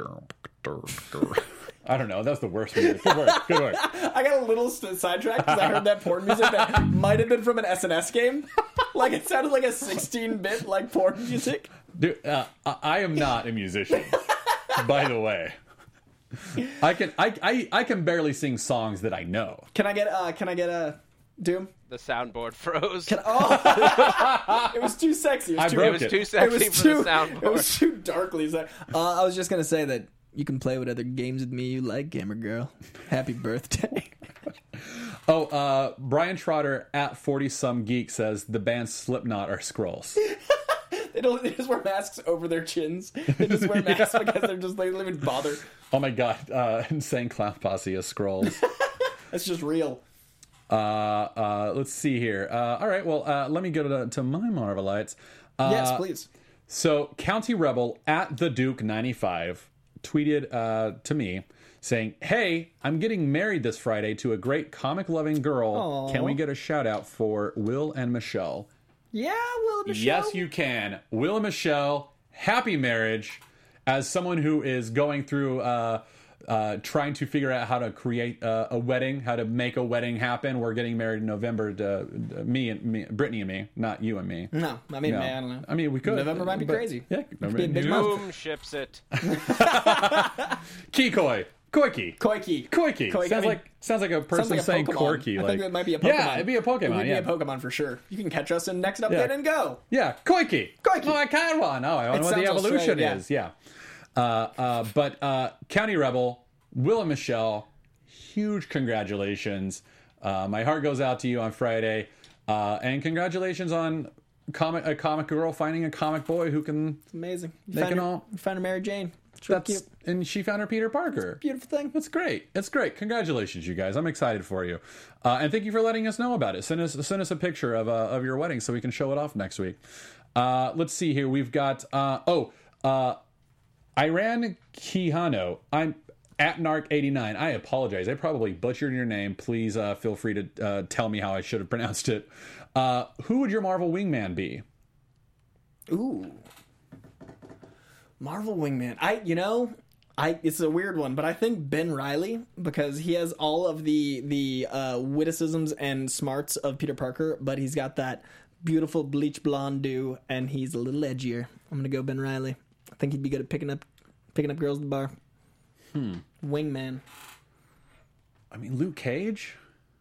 I don't know. That's the worst music. Good work. Good work. I got a little sidetracked because I heard that porn music that might have been from an SNS game. Like it sounded like a 16-bit like porn music. Dude, I am not a musician. By the way, I can barely sing songs that I know. Can I get a Doom? The soundboard froze. It was too sexy. I It broke It was it. too sexy for the soundboard. It was too darkly sexy. I was just gonna say that you can play what other games with me you like, Gamer Girl. Happy birthday. Oh, Brian Trotter at 40 Some Geek says the band Slipknot are Skrulls. They just wear masks over their chins. They just wear masks because they're just like, they don't even bother. Oh my god, Insane Clown Posse is Skrulls. That's just real. Let's see here. All right, well, let me go to my Marvelites. Yes, please. So, County Rebel at the Duke 95 tweeted to me saying, "Hey, I'm getting married this Friday to a great comic-loving girl. Aw. Can we get a shout-out for Will and Michelle?" Yeah, Will Michelle. Yes, you can. Will and Michelle, happy marriage. As someone who is going through trying to figure out how to create a wedding, how to make a wedding happen, we're getting married in November. Me, Brittany and me, not you and me. No, I mean, No. man, I don't know. I mean, we could. November might be but- crazy. Yeah, Could be a big month. Boom ships it. Kikoi, Koiki. Koiki. Koiki. Koiki. Sounds like a person Sounds like a saying Pokemon. Corky. I Like, think it might be a Pokemon. Yeah, it'd be a Pokemon. It would yeah. be a Pokemon for sure. You can catch us in next update Yeah. and go. Yeah, Koiki. Koiki. Oh, I kind of want. Oh, I wonder what the sounds evolution Australian, is. Yeah. But County Rebel, Will and Michelle, huge congratulations. My heart goes out to you on Friday, and congratulations on a comic girl finding a comic boy who can. Amazing. They can all. You found a Mary Jane. It's real cute. And she found her Peter Parker. Beautiful thing. That's great. It's great. Congratulations, you guys. I'm excited for you, and thank you for letting us know about it. Send us a picture of your wedding so we can show it off next week. Let's see here. We've got Iran Kihano. I'm at Narc89. I apologize. I probably butchered your name. Please feel free to tell me how I should have pronounced it. Who would your Marvel wingman be? Ooh. Marvel wingman. It's a weird one, but I think Ben Reilly, because he has all of the witticisms and smarts of Peter Parker, but he's got that beautiful bleach blonde do, and he's a little edgier. I'm gonna go Ben Reilly. I think he'd be good at picking up girls at the bar. Wingman. I mean, Luke Cage.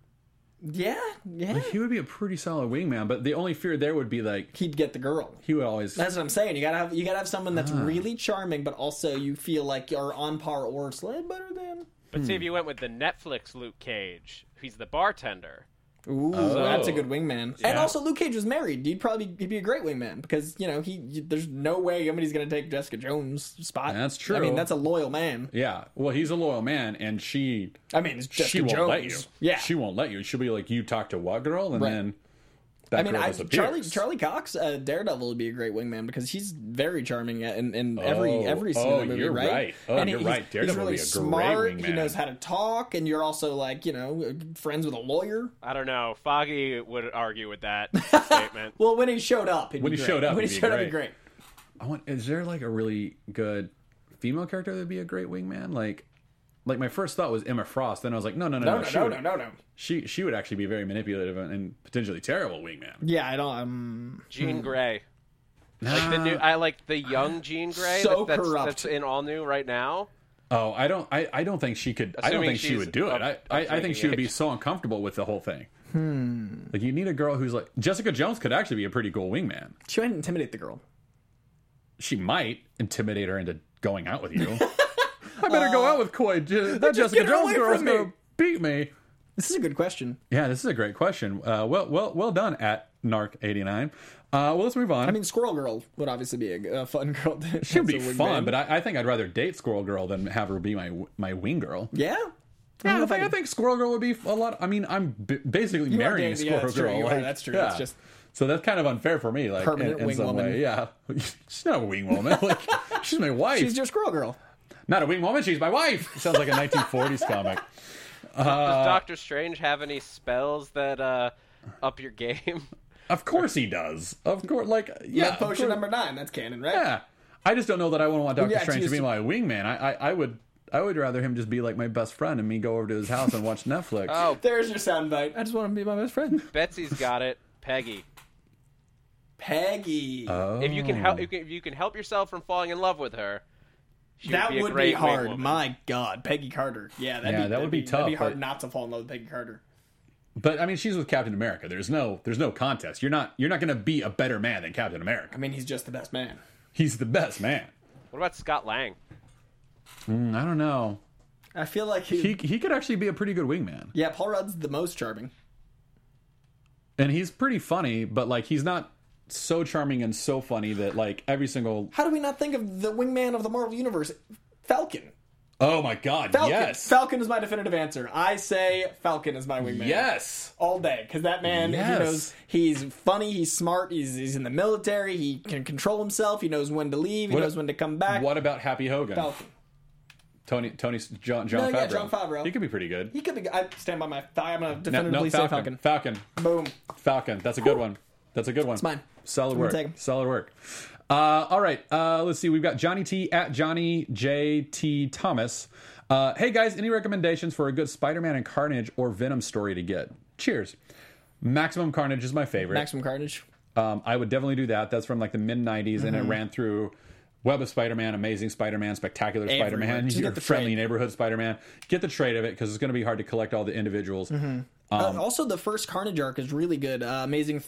Yeah. He would be a pretty solid wingman, but the only fear there would be like He'd get the girl. he would always. That's what I'm saying. You gotta have someone that's really charming, but also you feel like you're on par or slightly better than. But see if you went with the Netflix Luke Cage. He's the bartender. Ooh, that's a good wingman. And Yeah. also, Luke Cage was married. He'd be a great wingman because there's no way somebody's gonna take Jessica Jones' spot. That's true. I mean, that's a loyal man. Yeah, well, he's a loyal man, and she I mean, it's Jessica she won't Jones. let you. Yeah. she won't let you. She'll be like, "You talk to what girl?" And Right. then that girl disappears. Charlie Cox, Daredevil would be a great wingman because he's very charming in every scene of the movie, you're right? right. Oh, and you're he's, right. Daredevil he's really would be a smart. great He wingman. knows how to talk, and you're also like friends with a lawyer. I don't know. Foggy would argue with that statement. Well, when he showed up, When he showed up, when he he'd be showed up, great. he'd be great. Is there like a really good female character that'd be a great wingman? Like my first thought was Emma Frost. Then I was like, no. No. She would actually be very manipulative and potentially terrible wingman. Yeah, I don't. Jean Grey. Like the new, I like the young Jean Grey. So that's corrupt. in all new right now. Oh, I don't think she could. I don't Assuming think she she's would do it. up I think she would be drinking so uncomfortable with the whole thing. Like you need a girl who's like Jessica Jones could actually be a pretty cool wingman. She might intimidate the girl. She might intimidate her into going out with you. I better go out with Coy. That Jessica get her Jones away girl's from me. gonna beat me. This is a good question. Yeah, this is a great question. Well done at Narc89. Well, let's move on. I mean, Squirrel Girl would obviously be a fun girl. she'd be fun, but I think I'd rather date Squirrel Girl than have her be my wing girl. yeah. Yeah, I think Squirrel Girl would be a lot. I mean, I'm basically marrying dating- yeah, Squirrel that's true. Girl. You are. like, That's true. yeah. That's just- So that's kind of unfair for me, like Permanent in wing some woman. way. Yeah, she's not a wing woman. Like she's my wife. She's your Squirrel Girl. Not a wing woman. She's my wife. Sounds like a 1940s comic. Does Doctor Strange have any spells that up your game? Of course he does. Of course, like yeah. Meth of potion course. number 9. That's canon, right? Yeah. I just don't know that I wouldn't want Doctor yeah, Strange to be just- my wingman. I would rather him just be like my best friend and me go over to his house and watch Netflix. Oh, There's your soundbite. I just want to be my best friend. Betsy's got it. Peggy. Peggy. Oh. If you can help yourself from falling in love with her, she that would be a would great be hard. wing woman. My God, Peggy Carter. Yeah, that would be tough, That'd be hard but- not to fall in love with Peggy Carter. But I mean, she's with Captain America. There's no contest. You're not going to be a better man than Captain America. I mean, he's just the best man. He's the best man. What about Scott Lang? I don't know. I feel like He could actually be a pretty good wingman, yeah, Paul Rudd's the most charming. and he's pretty funny. But like, he's not so charming and so funny that like every single. How do we not think of the wingman of the Marvel Universe? Falcon. Oh my God! Falcon. Yes. Falcon is my definitive answer. I say Falcon is my wingman. Yes. All day, because that man, Yes. he knows he's funny, he's smart, he's in the military, he can control himself, he knows when to leave, he knows when to come back. What about Happy Hogan? Falcon. John No, Favreau. yeah, Jon Favreau. He could be pretty good. He could be. I stand by my thigh. I'm gonna No, definitively say Falcon. Falcon. Boom. Falcon. That's a good one. That's a good one. It's mine. Solid I'm gonna work. take 'em. Solid work. All right. Let's see. We've got Johnny T at Johnny J.T. Thomas. Hey, guys, any recommendations for a good Spider-Man and Carnage or Venom story to get? Cheers. Maximum Carnage is my favorite. Maximum Carnage. I would definitely do that. That's from like the mid-90s, and it ran through Web of Spider-Man, Amazing Spider-Man, Spectacular Everywhere. Spider-Man, Just your get the Friendly trade. Neighborhood Spider-Man. Get the trade of it because it's going to be hard to collect all the individuals. Also, the first Carnage arc is really good. Amazing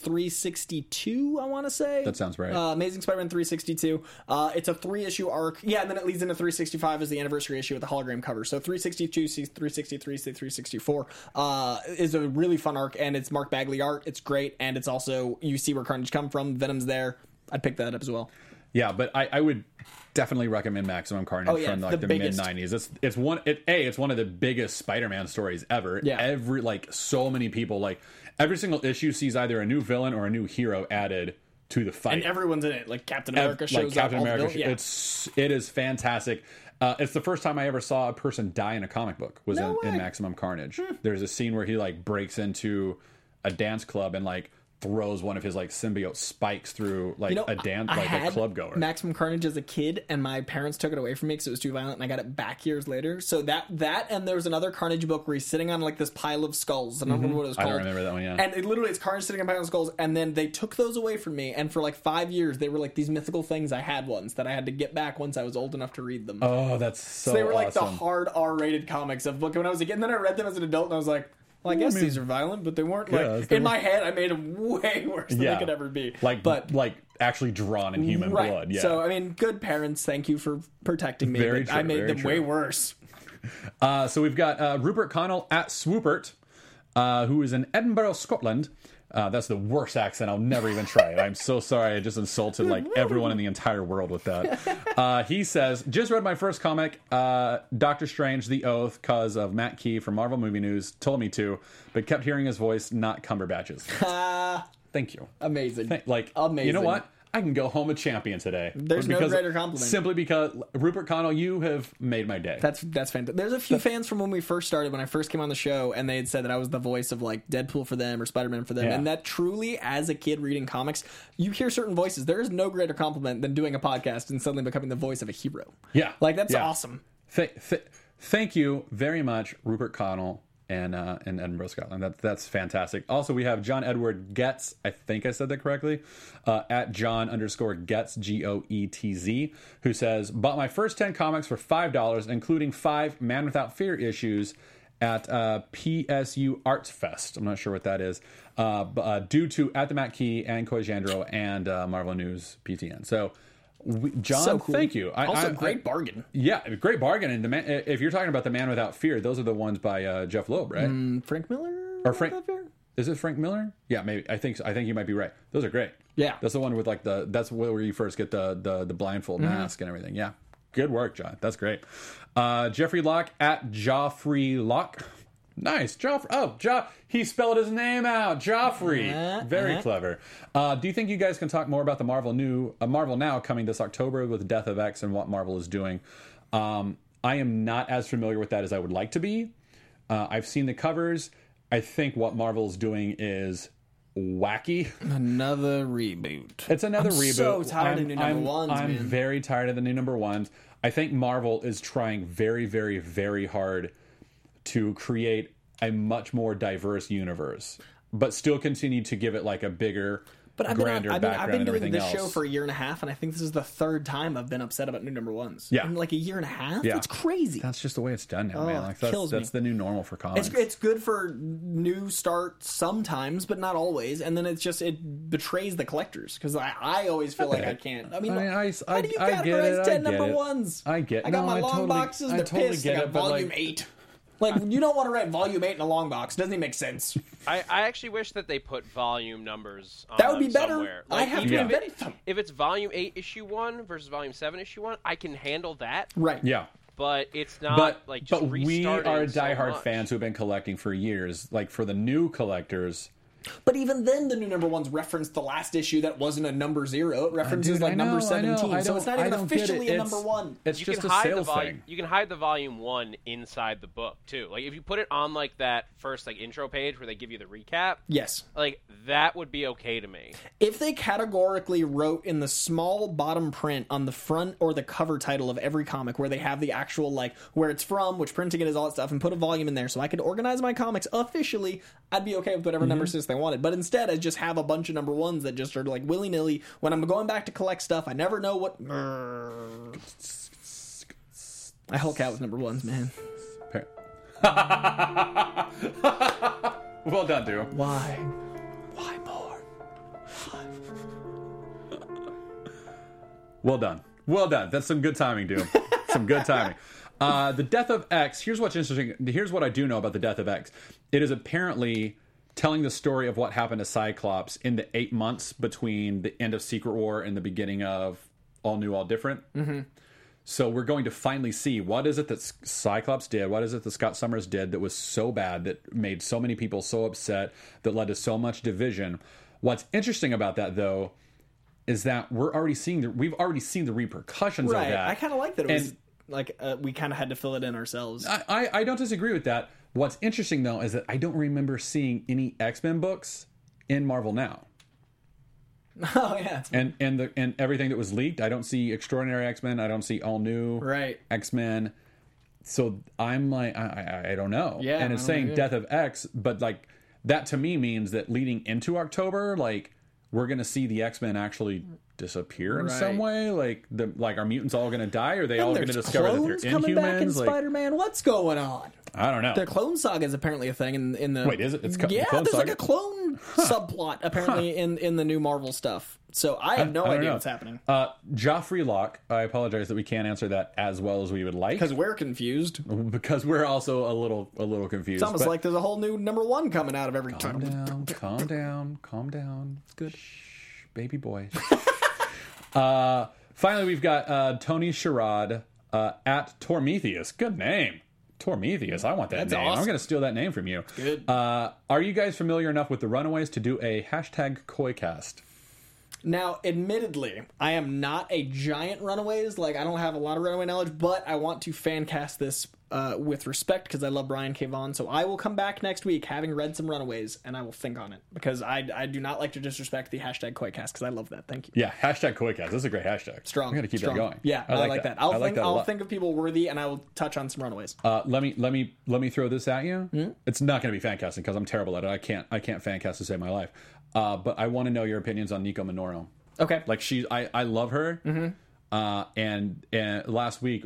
362, I want to say. That sounds right. Amazing Spider-Man 362. It's a 3-issue arc. Yeah, and then it leads into 365 as the anniversary issue with the hologram cover. So 362, 363, 364 is a really fun arc, and it's Mark Bagley art. It's great, and it's also, you see where Carnage come from. Venom's there. I'd pick that up as well. Yeah, but I would definitely recommend Maximum Carnage from like the mid biggest. '90s. It's one of the biggest Spider-Man stories ever. Yeah. So many people, like every single issue sees either a new villain or a new hero added to the fight. And everyone's in it. Like Captain America shows like Captain up. all the America. villains. Yeah. It is fantastic. It's the first time I ever saw a person die in a comic book was No in way. Maximum Carnage. There's a scene where he like breaks into a dance club and like throws one of his like symbiote spikes through like a dance I like a had club goer. Maximum Carnage as a kid, and my parents took it away from me because it was too violent, and I got it back years later. So that and there was another Carnage book where he's sitting on like this pile of skulls. I don't remember what it was I called. don't remember that one, yeah. And it literally, it's Carnage sitting on a pile of skulls, and then they took those away from me, and for like 5 years they were like these mythical things I had once that I had to get back once I was old enough to read them. Oh, that's so So they were like the awesome. hard R-rated comics of like when I was a kid, and then I read them as an adult, and I was like, well, I guess these are violent, but they weren't. Like they in were- my head, I made them way worse than they could ever be. like actually drawn in human Right. blood. Yeah. So I mean, good parents, thank you for protecting me. Very but true, I made very them true. way worse. So we've got Rupert Connell at Swoopert, who is in Edinburgh, Scotland. That's the worst accent. I'll never even try it. I'm so sorry. I just insulted like everyone in the entire world with that. He says, just read my first comic, Doctor Strange, The Oath, cause of Matt Key from Marvel Movie News. Told me to, but kept hearing his voice, not Cumberbatch's. Thank you. Amazing. You know Amazing. what? I can go home a champion today. There's no greater compliment. Simply because Rupert Connell, you have made my day. That's fantastic. There's a few fans from when we first started, when I first came on the show, and they had said that I was the voice of like Deadpool for them or Spider-Man for them. Yeah. And that truly, as a kid reading comics, you hear certain voices. There is no greater compliment than doing a podcast and suddenly becoming the voice of a hero. Yeah. Like that's Yeah. awesome. Thank you very much, Rupert Connell and in Edinburgh, Scotland. That's fantastic. Also, we have John Edward Getz. I think I said that correctly. At John_Getz, Goetz, who says, bought my first 10 comics for $5, including 5 Man Without Fear issues at PSU Arts Fest. I'm not sure what that is. Due to at the Matt Key and Koy Jandro and Marvel News PTN. So, John, So cool. thank you. Great bargain. Yeah, great bargain. And if you're talking about the Man Without Fear, those are the ones by Jeff Loeb, right? Frank Miller? Or Frank? Without Fear? Is it Frank Miller? Yeah, maybe. I think you might be right. Those are great. Yeah. that's the one with like that's where you first get the blindfold mask and everything. Yeah, good work, John. That's great. Jeffrey Locke at Joffrey Locke. Nice, Joffrey. Oh, he spelled his name out. Joffrey. Very clever. Do you think you guys can talk more about the Marvel Now coming this October with Death of X and what Marvel is doing? I am not as familiar with that as I would like to be. I've seen the covers. I think what Marvel is doing is wacky. Another reboot. It's another I'm reboot. so tired of new number ones, I'm man. very tired of the new number ones. I think Marvel is trying very, very, very hard to create a much more diverse universe, but still continue to give it like a bigger, grander background I've been and doing everything this else. show for a year and a half, and I think this is the third time I've been upset about new number ones. Yeah. In like a year and a half? Yeah. It's crazy. That's just the way it's done now, man. Like kills me. that's the new normal for comics. It's good for new start sometimes, but not always. And then it betrays the collectors because I always feel like I can't. I mean, how do you I get categorize it, 10 I get number it. ones? I get. I got no, my I long totally, boxes. I They're totally pissed. get I got it, but volume like, 8. Like you don't want to write volume 8 in a long box. Doesn't even make sense. I actually wish that they put volume numbers on That would be them better. somewhere. I have to even invent them. if it's volume 8 issue 1 versus volume 7 issue 1, I can handle that. Right. yeah. But it's not like just but we restarting are so diehard much. fans who've been collecting for years. Like for the new collectors, But even then, the new number ones reference the last issue that wasn't a number 0. It references Dude, like I know, number I know. 17. So it's not I even don't get it. officially a It's- number 1. It's You just can a hide the sales volume. thing. You can hide the volume 1 inside the book too. Like if you put it on like that first like intro page where they give you the recap, Yes. like that would be okay to me. If they categorically wrote in the small bottom print on the front or the cover title of every comic where they have the actual, like, where it's from, which printing it is, all that stuff, and put a volume in there so I could organize my comics officially, I'd be okay with whatever number system I wanted. But instead, I just have a bunch of number ones that just are like willy-nilly. When I'm going back to collect stuff, I never know what... I Hulk out with number ones, man. Well done, Doom. Why? Why more? Well done. Well done. That's some good timing, Doom. Some good timing. The Death of X. Here's what's interesting. Here's what I do know about the Death of X. It is apparently telling the story of what happened to Cyclops in the 8 months between the end of Secret War and the beginning of All New, All Different. Mm-hmm. So we're going to finally see what is it that Cyclops did, what is it that Scott Summers did that was so bad, that made so many people so upset, that led to so much division. What's interesting about that, though, is that we've already seen the repercussions of that. I kind of like that it was like we kind of had to fill it in ourselves. I don't disagree with that. What's interesting, though, is that I don't remember seeing any X-Men books in Marvel Now. Oh yeah, and everything that was leaked, I don't see Extraordinary X-Men. I don't see All New X-Men. So I'm like, I don't know. Yeah, and it's saying Death of X, but like that to me means that leading into October, like we're gonna see the X-Men actually disappear in some way. Like are mutants all gonna die? Or are they all gonna discover that they're Inhumans? Coming back in like, Spider-Man. What's going on? I don't know. The Clone Saga is apparently a thing in the. Wait, is it? It's yeah, Clone there's Saga? like a clone subplot apparently in the new Marvel stuff. So I have no idea what's happening. Joffrey Locke, I apologize that we can't answer that as well as we would like. Because we're confused. Because we're also a little confused. It's almost like there's a whole new number one coming out of every time. Calm down. It's good. Shh, baby boy. Finally, we've got Tony Sherrod at Tormetheus. Good name. Tormetheus. I want that That's name. awesome. I'm going to steal that name from you. Good. Are you guys familiar enough with the Runaways to do a hashtag Koicast? Now, admittedly, I am not a giant Runaways. Like, I don't have a lot of Runaway knowledge, but I want to fan cast this with respect because I love Brian K. Vaughan. So I will come back next week having read some Runaways, and I will think on it because I do not like to disrespect the hashtag Koicast because I love that. Thank you. Yeah, hashtag Koicast. This is a great hashtag. Strong. I'm going to keep that going. Yeah, I like that. I'll think think of people worthy, and I will touch on some Runaways. Let me throw this at you. It's not going to be fan casting because I'm terrible at it. I can't fan cast to save my life. But I want to know your opinions on Nico Minoru. Okay. Like I love her. Mm-hmm. And last week,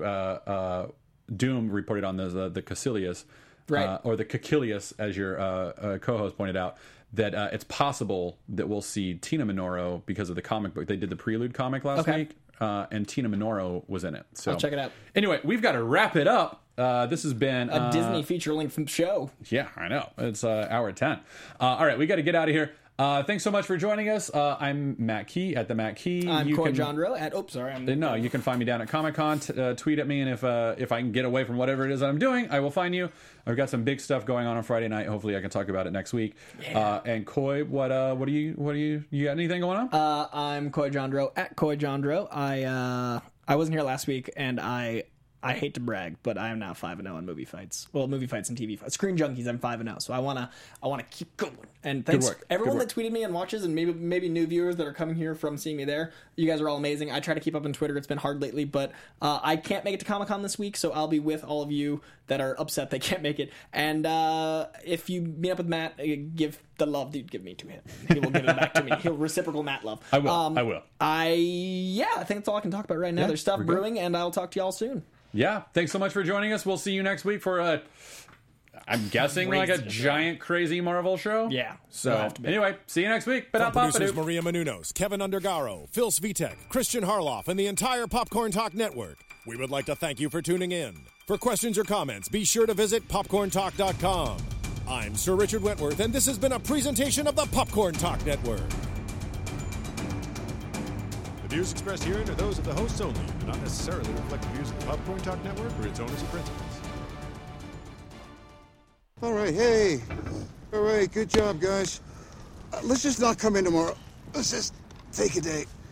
Doom reported on the Caecilius, right, or the Caecilius, as your co-host pointed out, that it's possible that we'll see Tina Minoru because of the comic book. They did the Prelude comic last week, and Tina Minoru was in it. So I'll check it out. Anyway, we've got to wrap it up. This has been a Disney feature-length show. Yeah, I know. It's hour 10. All right, we got to get out of here. Thanks so much for joining us. I'm Matt Key at the Matt Key. I'm Coy Jandro at. Oh, sorry. No, you can find me down at Comic-Con. Tweet at me, and if I can get away from whatever it is that I'm doing, I will find you. I've got some big stuff going on Friday night. Hopefully, I can talk about it next week. Yeah. And Coy, what do you got anything going on? I'm Coy Jandro at Coy Jandro. I wasn't here last week, and I hate to brag, but I am now 5-0 in movie fights. Well, movie fights and TV fights. Screen Junkies, I'm 5-0. So I wanna keep going. And thanks everyone that tweeted me and watches, and maybe new viewers that are coming here from seeing me there. You guys are all amazing. I try to keep up on Twitter. It's been hard lately, but I can't make it to Comic-Con this week, so I'll be with all of you that are upset they can't make it. And if you meet up with Matt, give the love that you'd give me to him. He will give it back to me. He'll reciprocal Matt love. I will. I think that's all I can talk about right now. There's stuff brewing, and I'll talk to y'all soon. Yeah, thanks so much for joining us. We'll see you next week for I'm guessing like a giant crazy Marvel show. Yeah. So anyway, see you next week. From producers Maria Menounos, Kevin Undergaro, Phil Svitek, Christian Harloff, and the entire Popcorn Talk Network, we would like to thank you for tuning in. For questions or comments, be sure to visit popcorntalk.com. I'm Sir Richard Wentworth, and this has been a presentation of the Popcorn Talk Network. The views expressed herein are those of the hosts only and do not necessarily reflect the views of the Popcorn Talk Network or its owners and principals. All right, hey. All right, good job, guys. Let's just not come in tomorrow. Let's just take a day.